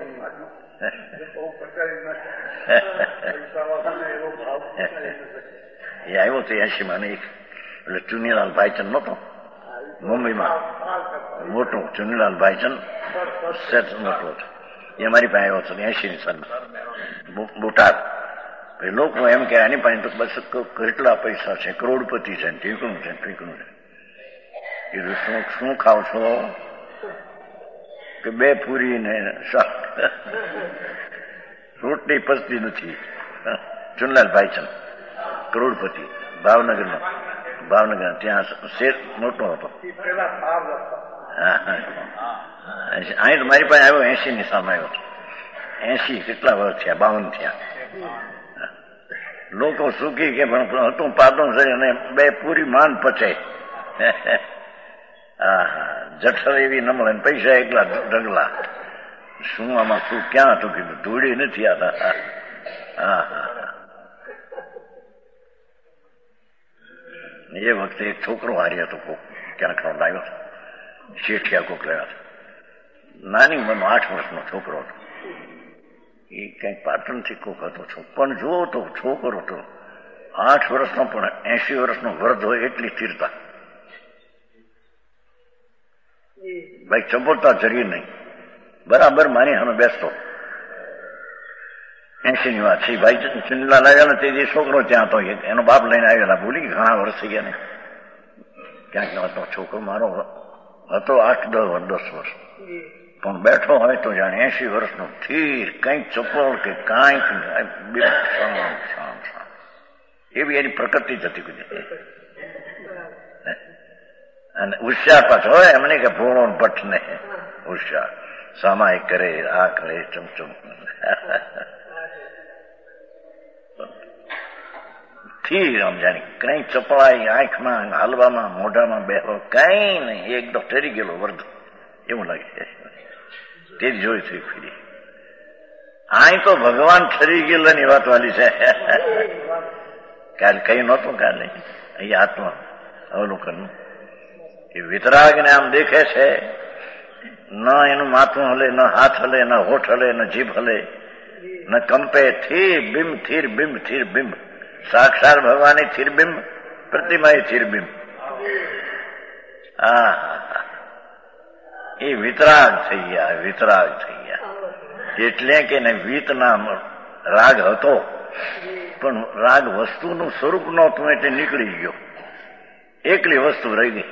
એ આવ્યો તો 80 માં એટલે ચુનીલાલ ભાઈચંદ નહોતો મુંબઈમાં, મોટો ચુનીલાલ ભાઈચંદ સેટ મોટો હતો. એ અમારી પાસે આવ્યો હતો 80ની સાલમાં બોટાદ. લોકો એમ કે આની પાસે તો બસ કેટલા પૈસા છે, કરોડપતિ છે, ઠીકણું છે. કીધું શું ખાવ છો? કે 2 પૂરી ને શાક, રોટલી પચતી નથી. ચુનલાલ ભાઈચંદ કરોડપતિ, ભાવનગર ત્યાં શેર મોટો હતો. અહીં તો મારી પાસે આવ્યો 80ની સામે આવ્યો હતો. 80 કેટલા વર્ષ થયા? 52 થયા. લોકો સુખી કે પણ હતું પાદો છે અને 2 પૂરી માન પચે. જઠર એવી ન મળે, પૈસા એકલા ઢગલા. શું આમાં શું ક્યાં હતું? કીધું ધૂળી નથી આતા. એ વખતે એક છોકરો હારી હતો, કોક ક્યાંક લાવ્યો હતો, શેઠિયા કોક લાવ્યા હતો. નાની ઉંમરનો 8 વર્ષનો છોકરો હતો. એ ક્યાંક પાટણથી કોક હતો, પણ જુઓ તો છોકરો હતો 8 વર્ષનો, પણ 80 વર્ષનો વૃદ્ધ હોય એટલી સ્થિરતા. ભાઈ ચંપોતા જરી નહીં, બરાબર મારી સામે બેસતો. 80ની વાત છે. ભાઈ ચુનીલાલ આવ્યા ને તે જે છોકરો ત્યાં હતો, એનો બાપ લઈને આવેલા. ભૂલી ઘણા વર્ષ થઈ ગયા ને. ક્યાંક હતો છોકરો મારો હતો 8-10 વર્ષ, પણ બેઠો હોય તો જાણે 80 વર્ષનો સ્થિર, કંઈક ચપળ કે કાંઈક. એવી એની પ્રકૃતિ જ હતી બધી. અને ઉત્સાહ પાછો હોય એમને કે ભોળો ભટ્ટ ને ઉત્સાહ સામાયિક કરે, આ કરે, ચમચમ થી આમ જાણી કઈ ચપળાઈ આંખમાં, હાલવામાં, મોઢામાં બેહો કઈ નહીં, એકદમ ઠરી ગયેલો વર્ગ એવું લાગે. તે જ જોઈ થઈ ફરી. અહીં તો ભગવાન ઠરી ગયેલાની વાત વાલી છે. કાલે કઈ નહોતું, કાલે અહીં આત્મા અવલોકન એ વિતરાગને આમ દેખે છે. ન એનું માથું હલે, ન હાથ હલે, ન હોઠ હલે, ન જીભ હલે, ન કંપે. થીર બિંબ, થીર બિંબ, થીર બિંબ. સાક્ષાત ભગવાન થીરબિંબ, પ્રતિમા થીરબિંબ. એ વિતરાગ થઈ ગયા, વિતરાગ થઈ ગયા. એટલે કે વીત નામ રાગ હતો, પણ રાગ વસ્તુનું સ્વરૂપ નહોતું એટલે નીકળી ગયો. એકલી વસ્તુ રહી ગઈ.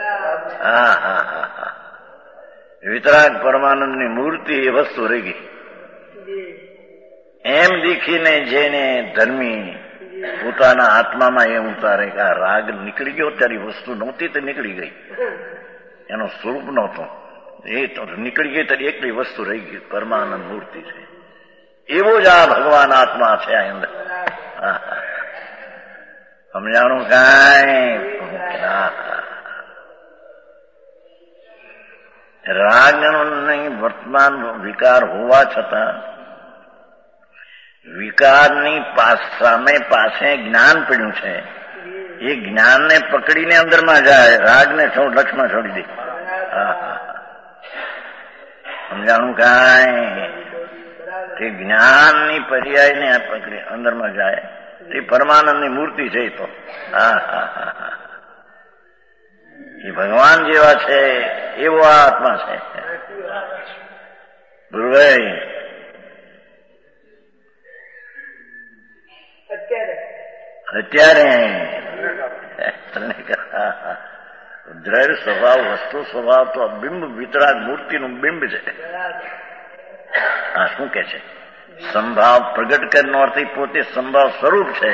વિતરાગ પરમાનંદની મૂર્તિ એ વસ્તુ રહી ગઈ. એમ દીખીને જેને ધર્મી પોતાના આત્મામાં એમ ઉતારે કે આ રાગ નીકળી ગયો, ત્યારે વસ્તુ નહોતી તો નીકળી ગઈ, એનો સ્વરૂપ નહોતો, એ તો નીકળી ગઈ ત્યારે એકલી વસ્તુ રહી ગઈ, પરમાનંદ મૂર્તિ છે. એવો જ આ ભગવાન આત્મા છે આ અંદર. સમજાણું કાંઈ? રાગનો નહીં વર્તમાન વિકાર હોવા છતાં વિકારની સામે પાસે જ્ઞાન પડ્યું છે. એ જ્ઞાનને પકડીને અંદરમાં જાય, રાગને લક્ષમાં છોડી દે. સમજાણું કાંઈ? તે જ્ઞાનની પર્યાયને પકડી અંદરમાં જાય, એ પરમાનંદની મૂર્તિ છે. તો એ ભગવાન જેવા છે એવો આ આત્મા છે. ગુરુભાઈ અત્યારે દ્રઢ સ્વભાવ, વસ્તુ સ્વભાવ તો બિંબ વિતરાગ મૂર્તિનું બિંબ છે. શું કે છે? સંભાવ પ્રગટ કરનો અર્થ પોતે સંભાવ સ્વરૂપ છે.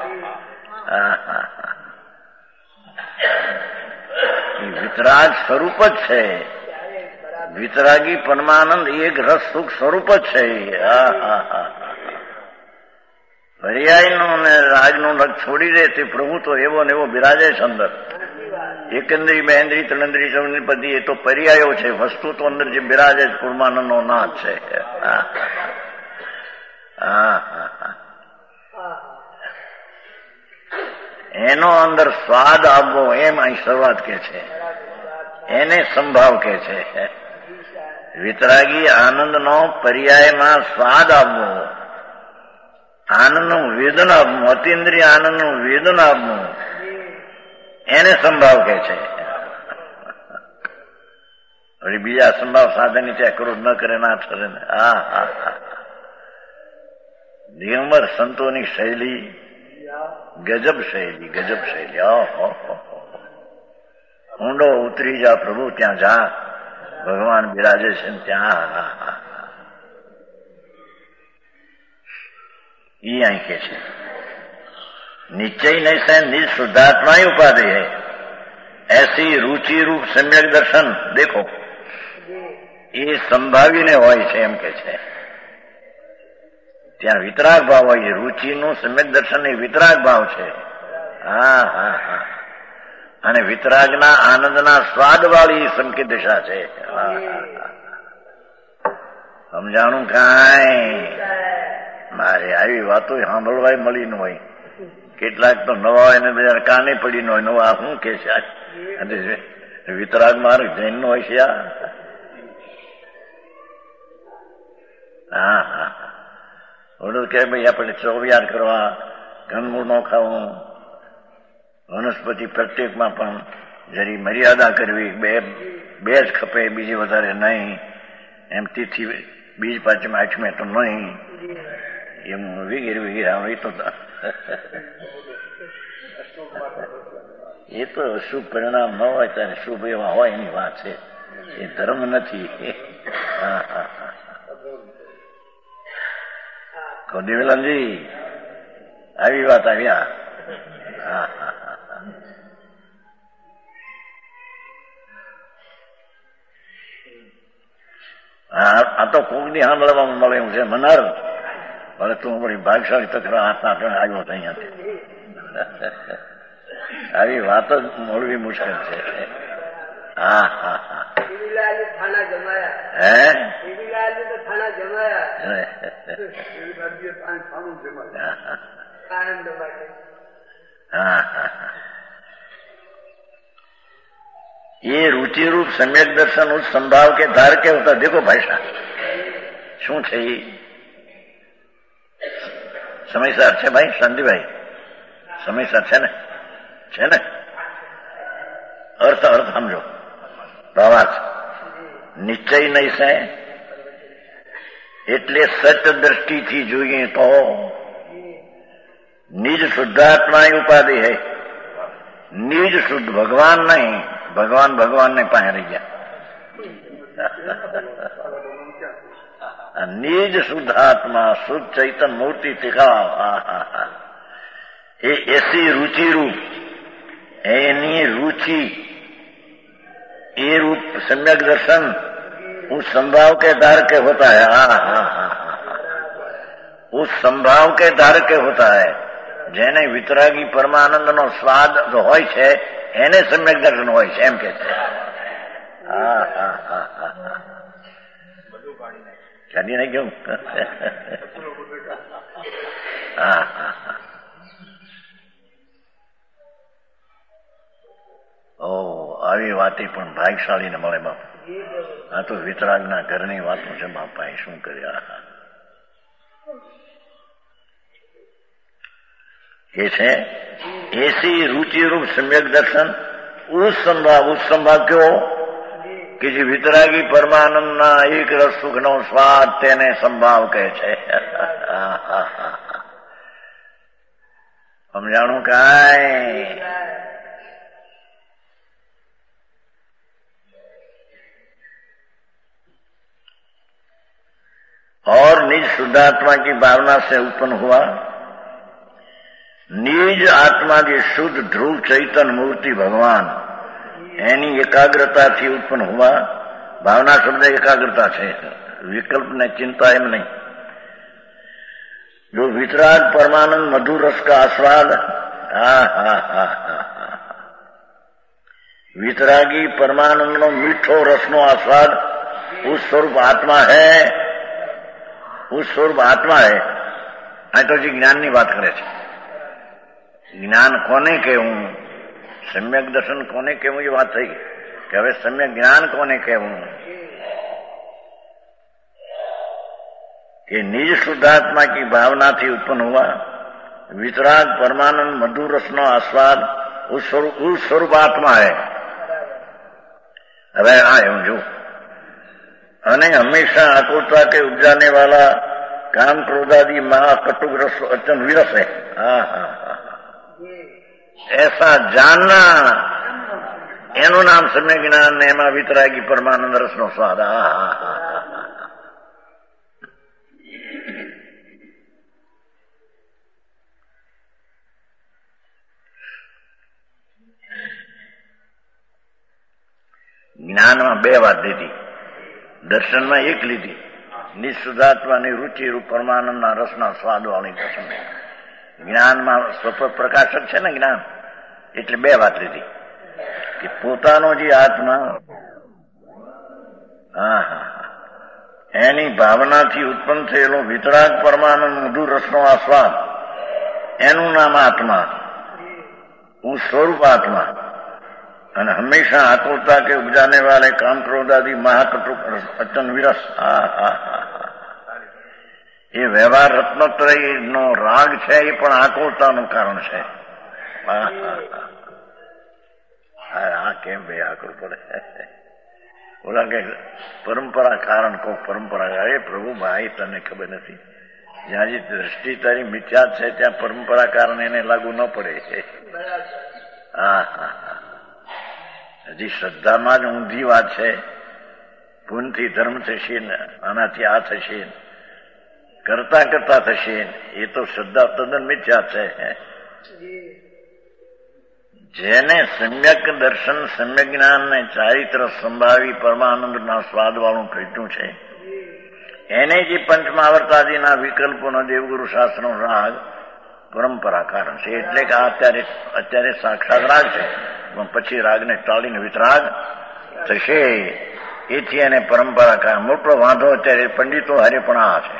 વિતરાગ સ્વરૂપ જ છે. વિતરાગી પરમાનંદ એક રસ સુખ સ્વરૂપ જ છે. પર્યાયનું અને રાજનું રગ છોડી દે તે પ્રભુ તો એવો ને એવો બિરાજે છે અંદર. એકંદરી, બેન્દ્રી, ત્રણેન્દ્રી, ચૌન્દ્રી એ તો પર્યાયો છે. વસ્તુ તો અંદર જે બિરાજે છે પૂર્ણાનંદનો નાથ છે. એનો અંદર સ્વાદ આવવો એમ અહીં શરૂઆત કે છે, એને સંભાવ કે છે. વિતરાગી આનંદનો પર્યાયમાં સ્વાદ આવવો, આનંદનું વેદન આપવું, અતિન્દ્રિય આનંદનું વેદન આપવું, એને સંભાવ કે છે. બીજા સંભાવ સાધન ત્યાં ક્રોધ ન કરે ના ઠરે ને. દિગંબર સંતોની શૈલી ગજબ શૈલી, ગજબ શૈલી. ઊંડો ઉતરી જા પ્રભુ, ત્યાં જા, ભગવાન બિરાજે છે ત્યાં. ઈ અહીં કે છે निश्चय नहीं से निज शुद्धात्मा ही उपाधि है. ऐसी रुचि रूप सम्यक दर्शन देखो એ સંભાવીને હોય છે એમ કે છે. ત્યાં વિતરાગ ભાવ હોય, રુચિનું સમ્યક દર્શન એ વિતરાગ ભાવ છે. અને વિતરાગના આનંદના સ્વાદ વાળી સંકેત દિશા છે. સમજાણું કાંઈ? મારે આવી વાતો સાંભળવાય મળી ન હોય. કેટલાક તો નવા હોય ને બધા કાને પડી ન હોય, નવા શું કે છે વિતરાગ માર્ગ જૈન નો હોય છે. ઓલું કે ભાઈ આપણે ચોવિયાર કરવા, ઘનમૂળ ન ખાવું, વનસ્પતિ પ્રત્યેકમાં પણ જરી મર્યાદા કરવી, બે જ ખપે, બીજી વધારે નહીં. એમ તિથિ બીજ પાંચમ આઠમે તો નહીં, એમ વગેરે વગેરે. એ તો શુભ પરિણામ ન હોય ત્યારે શુભ એવા હોય એની વાત છે, એ ધર્મ નથી. દેવીલાલજી આવી વાત આવ્યા. આ તો કોકની સાંભળવામાં મળે એવું છે. મનાર ભલે તું બધી ભાગશાળી તકરા હાથના આંકડે આવ્યો હતો અહીંયાથી. આવી વાત જ મળવી મુશ્કેલ છે. હા હા હા. હે ये रुचि रूप सम्यक दर्शन उस संभाव के धार के होता. देखो भाई साहब શું છે એ સમયસર છે ભાઈ શાંતિભાઈ? સમયસર છે ને? છે ને? અર્થ સમજો. ભાવાર્થ નિશ્ચય નહીં છે એટલે સત દ્રષ્ટિથી જોઈએ તો નિજ શુદ્ધાત્મા ઉપાધિ है. નિજ શુદ્ધ ભગવાન નહીં. ભગવાન ને પાસે રહી ગયા. નિજ શુદ્ધ આત્મા શુદ્ધ ચૈતન મૂર્તિ તિકાવ એ એસી रुचि रूप एनी रुचि ये रूप सम्यक दर्शन उस संभाव के धार के होता है. उस संभाव के धार के होता है. જેને વિતરાગી પરમાનંદ નો સ્વાદ હોય છે એને સમ્યક દર્શન હોય છે એમ કે છે. કાઢી નહીં કેવું? આવી વાતે પણ ભાગશાળીને મળે બાપ. આ તો વિતરાગના ઘરની વાતો છે બાપા. એ શું કર્યા એ છે એસી रुचि रूप सम्यक दर्शन उस संभाव क्यों कि જે વિતરાગી પરમાનંદના એક રસ સુખનો સ્વાદ તેને સંભાવ કહે છે. સમજાણું કાંઈ? और निज शुद्धात्मा की भावना से उत्पन्न हुआ. निज आत्मा की शुद्ध ध्रुव चैतन मूर्ति भगवान एनी एकाग्रता थी उत्पन्न हुआ. भावना शब्द एकाग्रता है. विकल्प ने चिंता एम नहीं. जो वितराग परमानंद मधुर रस का आस्वाद वितरागी परमानंद नो मीठो रस नो आस्वाद उस स्वरूप आत्मा है. उस स्वरूप आत्मा है. आ तो जी ज्ञान की बात करे. ज्ञान कोने कहूं? सम्यक दर्शन कोने कहूं? ये बात થઈ કે હવે सम्यक ज्ञान कोने कहूं? कि निज शुद्धात्मा की भावना थी उत्पन्न हुआ. वितराग परमानंद मधुर रसनो आस्वाद उस स्वरूप आत्मा है. હવે આ એવું જો અને હંમેશા આકુરતા के उपजाने वाला काम क्रोधादि महाकटुक रस अत्यंत विरस है. ऐसा जानना એનું નામ સમ્યક જ્ઞાન ને એમાં વિતરાગી પરમાનંદ રસનો સ્વાદ. જ્ઞાનમાં બે વાત દીધી, દર્શનમાં એક લીધી. નિઃશુદ્ધાત્માની રુચિ રૂપ પરમાનંદના રસના સ્વાદ વાળી દર્શન. જ્ઞાનમાં સ્વપ્ન પ્રકાશક છે ને જ્ઞાન, એટલે બે વાત લીધી કે પોતાનો જે આત્મા એની ભાવનાથી ઉત્પન્ન થયેલો વિતરાગ પરમાનંદ મધુર રસનો આસ્વાદ એનું નામ આત્મા. હું સ્વરૂપ આત્મા. અને હંમેશા આતુરતા કે ઉપજાને વાલે કામ ક્રોધ આદि महाकटुक अत्यंत विरस. એ વ્યવહાર રત્નત્રય નો રાગ છે એ પણ આકુરતાનું કારણ છે. આ કેમ બે આકુર પડે? બોલા કે પરંપરા કારણ કો પરંપરા. અરે પ્રભુ ભાઈ તને ખબર નથી, જ્યાં જે દ્રષ્ટિ તારી મિથ્યા છે ત્યાં પરંપરા કારણ એને લાગુ ન પડે. હજી શ્રદ્ધામાં જ ઊંધી વાત છે. પુનથી ધર્મ થશે ને આનાથી આ થશે, કરતા કરતા થશે. એ તો શ્રદ્ધા તદ્દન મિથ્યા છે. જેને સમ્યક દર્શન, સમ્યક જ્ઞાન ને ચારિત્ર સંભાવી પરમાનંદના સ્વાદવાળું થયું છે, એને જે પંચમાવર્તાદિના વિકલ્પોનો દેવગુરુ શાસ્ત્રનો રાગ પરંપરા કારણ છે. એટલે કે અત્યારે સાક્ષાત રાગ છે, પણ પછી રાગને ટાળીને વિતરાગ થશે. એથી એને પરંપરા કારણ. મોટો વાંધો અત્યારે પંડિતો હારે પણ આ છે.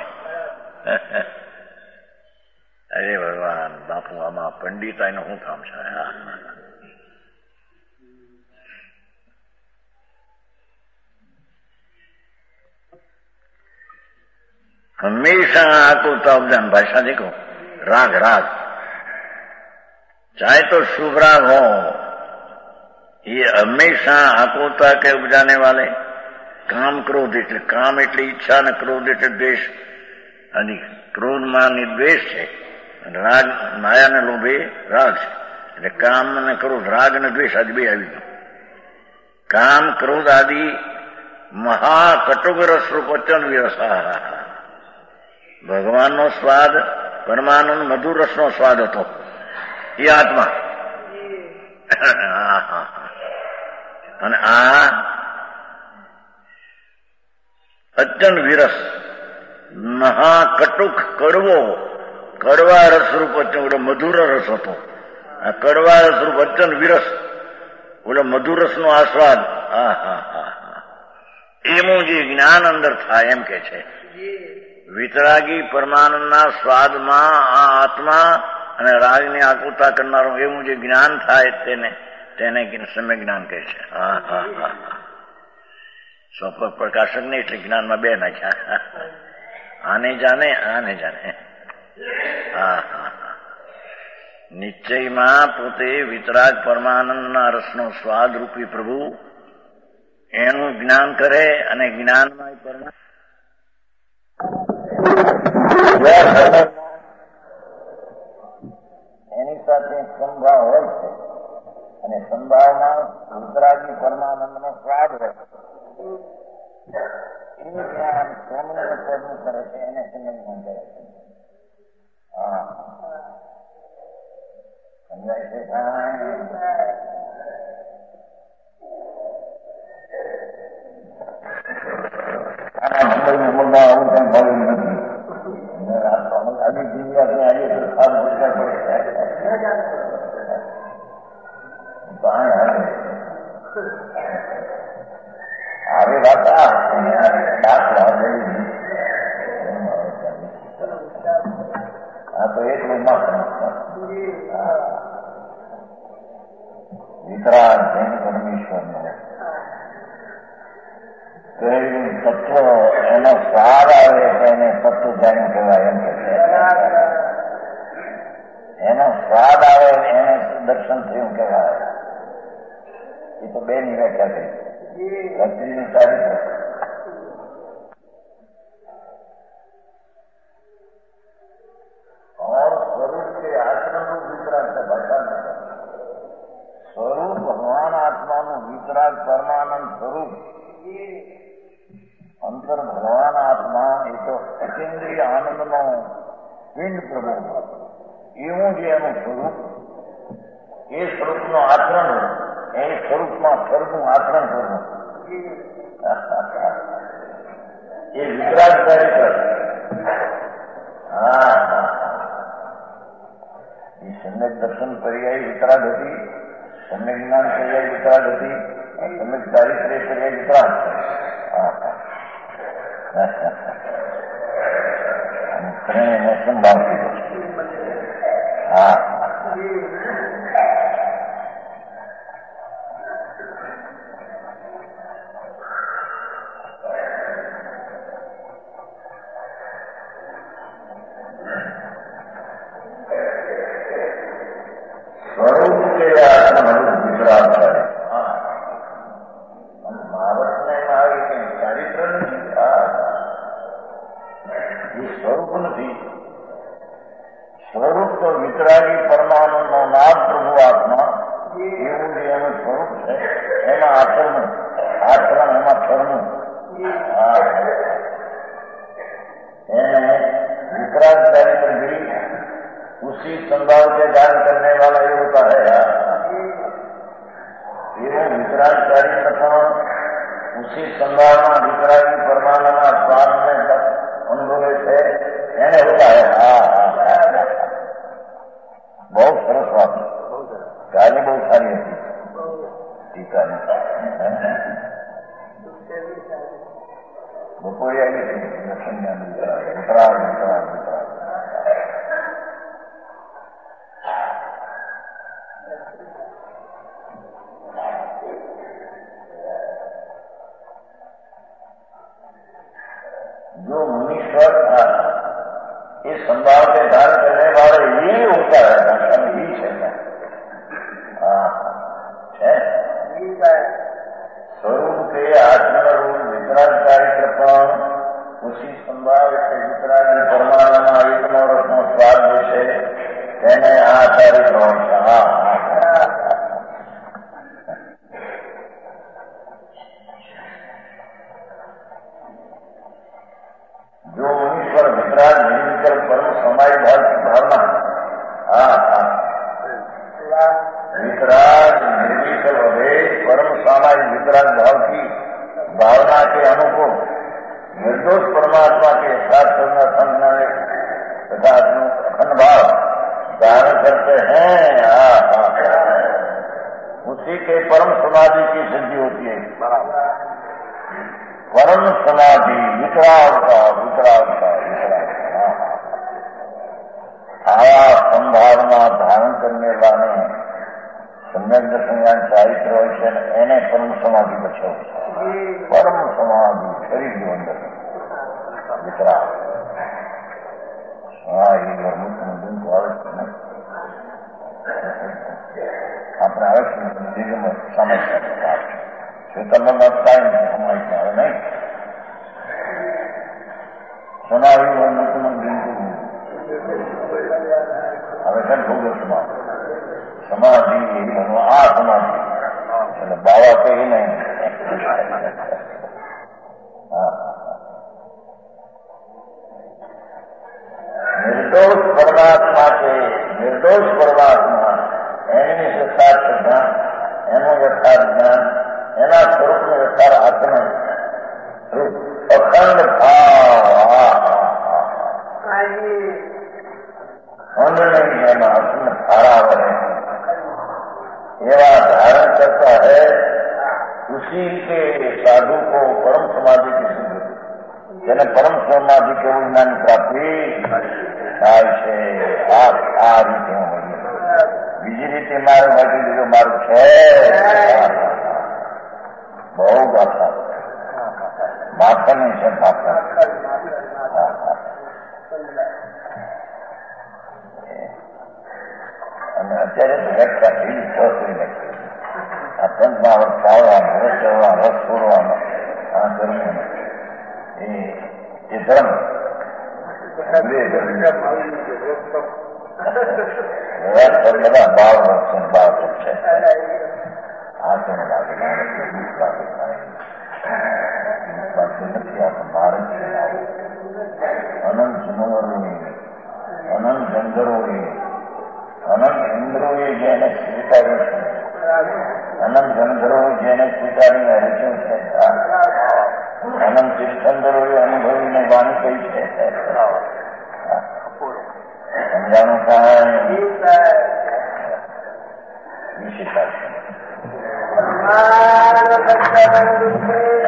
અરે ભગવાન બાપુ, આમાં પંડિતાઈનું શું કામ છે? હંમેશા આકુરતા ઉપદાન ભાષા દેખો, राग राग चाहे तो शुभ राग हो, ये हमेशा आकुलता के उपजाने वाले. काम क्रोध એટલે કામ એટલે ઈચ્છા ને ક્રોધ એટલે દ્વેષ, અને ક્રોધમાં નિર્દ્વેષ છે. રાગ માયા ને લોભે રાગ છે. એટલે કામ અને ક્રોધ, રાગ અને દ્વેષ આજ બે આવી ગયું. કામ ક્રોધ આદિ મહાકટુક રસ રૂપ અત્યંત વિરસા. ભગવાનનો સ્વાદ પરમાનંદ મધુર રસનો સ્વાદ હતો, એ આત્મા. અને આ અત્યંત વિરસ મહાકટુક કડવો, કડવા રસરૂપ ઓલો મધુર રસ હતો. આ કડવા રસરૂપ અત્યંત વિરસ, ઓલો મધુર રસનો આસ્વાદ. એનું જે જ્ઞાન અંદર થાય એમ કે છે. વિતરાગી પરમાનંદના સ્વાદમાં આ આત્મા અને રાગની આકુરતા કરનારું એવું જે જ્ઞાન થાય તેને સમ્ય જ્ઞાન કહે છે. સ્વપ્ન પ્રકાશક ને એટલે જ્ઞાનમાં બે નાખ્યા, આને જાણે આને જાણે. નિશ્ચયમાં પોતે વિતરાગ પરમાનંદના રસનો સ્વાદ રૂપી પ્રભુ એનું જ્ઞાન કરે, અને જ્ઞાનમાં એની સાથે સંભાવ હોય છે, અને સંભાવમાં વિતરાગી પરમાનંદનો સ્વાદ રહે છે. એનું જ્ઞાન સ્વામીને પદનું કરે છે, એને સમજમાં કરે છે. સમજાય છે? મુંબઈનું બોલવા આવું કઈ ભાવ્યું નથી. આજે દુનિયાને આજે ખાસ પૂછવા પડે. આવી વાત આ તો એટલું માત્ર વિતરાગ જૈન પરમેશ્વરનો તત્વ એનો સ્વાદ આવે તો એને તત્વ જાણ્યું કહેવાય એમ કે છે. એનો સ્વાદ આવે એને દર્શન થયું કહેવાય. એ તો બે ની વ્યાખ્યા કરી. ભક્તિની ચારિત્ર और स्वरूप के आचरण નું વિતરાગ છે. ભાષા સ્વરૂપ ભગવાન આત્માનું વિતરાગ પરમાનંદ સ્વરૂપ અંતર ભગવાન આત્મા એ તો અતિન્દ્રિય આનંદનો પિંડ પ્રભુ, એવું જે એનું સ્વરૂપ, એ સ્વરૂપનું આચરણ, એ સ્વરૂપમાં ફરતું આચરણ કરવું, એ વિતરાગ ચારિત્ર. એ સમ્યક દર્શન પર્યાય વિતરાગ હતી, સમ્યક જ્ઞાન પર્યાય વિતરાગ હતી, સમ્યક ચારિત્ર પર્યાય વિતરાગ. ત્રણેયને સંભાળતી સ્વરૂપ કે ગુજરાત કરે. મહાવતને આવી કે ચારિત્ર નથી, સ્વરૂપ નથી. સ્વરૂપ તો વિતરાગી પરમાનંદ નો નાદ પ્રભુ આત્મા, એવું જે એનું સ્વરૂપ છે. એમાં આચરણ, એમાં ફરવું, એને વિતરાગ ચારિત્ર भी उसी संभाव के दान कर ઉસી સંભાવના વિતરાગી પરમાનંદના સ્વાદને અનુભવે છે એને હોતા હે. બહુ સરસ વાત. ગાલી બહુ સારી હતી ટીકાની. બપોરે આવી વિતરાગ. जो मुनीश्वर था ये संभाव के धारण करने वाले ये होता है. दर्शन ही है स्वरूप के आत्मरूप वितरागकारी कृपण उसी संभाव से वितरागी परमाणुना एकनो रसनो स्वाद विषय તેને આ આચાર્ય કહો છે. जो मुनीश्वर वितराग निर्विकल्प परम समाई भाव की भावना. वितराग निर्विकल्प अभेद परम समाई वितराग भाव की भावना के अनुकूल निर्दोष परमात्मा के साथ करना समझने तथा अखंड भाव धारण करते हैं. उसी के परम समाधि की सिद्धि होती है. परम समाधि वितराग आया संभावना धारण करने वाले सम्यक दर्शन चारित्र હોય છે એને પરમ સમાધિ બચ્યો. પરમ સમાધિ શરીર ની અંદર વિતરાગ. એ ગરમુખનું દુઃખ આવે છે ને આપણે આવે છે જીવનમાં સમજતા ચેતનમાં કાંઈ સમજ આવે નહીં. સુનાવ્યું નૂતન બિંદુ હવે છે ભૂગર્ભમાં સમાધિ આ સમાધિ એટલે બાવા કહી નહીં. निर्दोष परमात्मा એની યથાર્થ જ્ઞાન એનું યથાર્થ જ્ઞાન એના સ્વરૂપનું યથાર્થ આત્મા અખંડ ભાવ खंड नहीं है ना उसमें धारा है एवं धारण करता है. उसी के साधु को परम समाधि की सिद्धि જેને પરમ સમાધિ કેવું જ્ઞાન પ્રાપ્તિ થાય છે. આ રીતે બીજી રીતે મારું વાંચી દીધું મારું છે બહુ ગાથા માખણ છે માખણ. અને અત્યારે તો વ્યાખ્યા એવી થઈ નથી. આ પંચમાં રસ ખાવાનો રસ ચડવાનો રસ છોડવાનો આ ધર્મ એ ધર્મ બધા ભાવ છે ભાવ છે. આ તો લાગે નથી આપણે ભારત અનંત જનવરોની અનંત જંગરોએ અનંત ઇન્દ્રોએ જેને સ્વીકાર્યું છે અનંત જંગરો જેને સ્વીકારીને હર્યું છે અનંત તીર્થંકરોએ અનુભવીને વાણી કહી છે. સમજાણું કાંઈ વિશેષ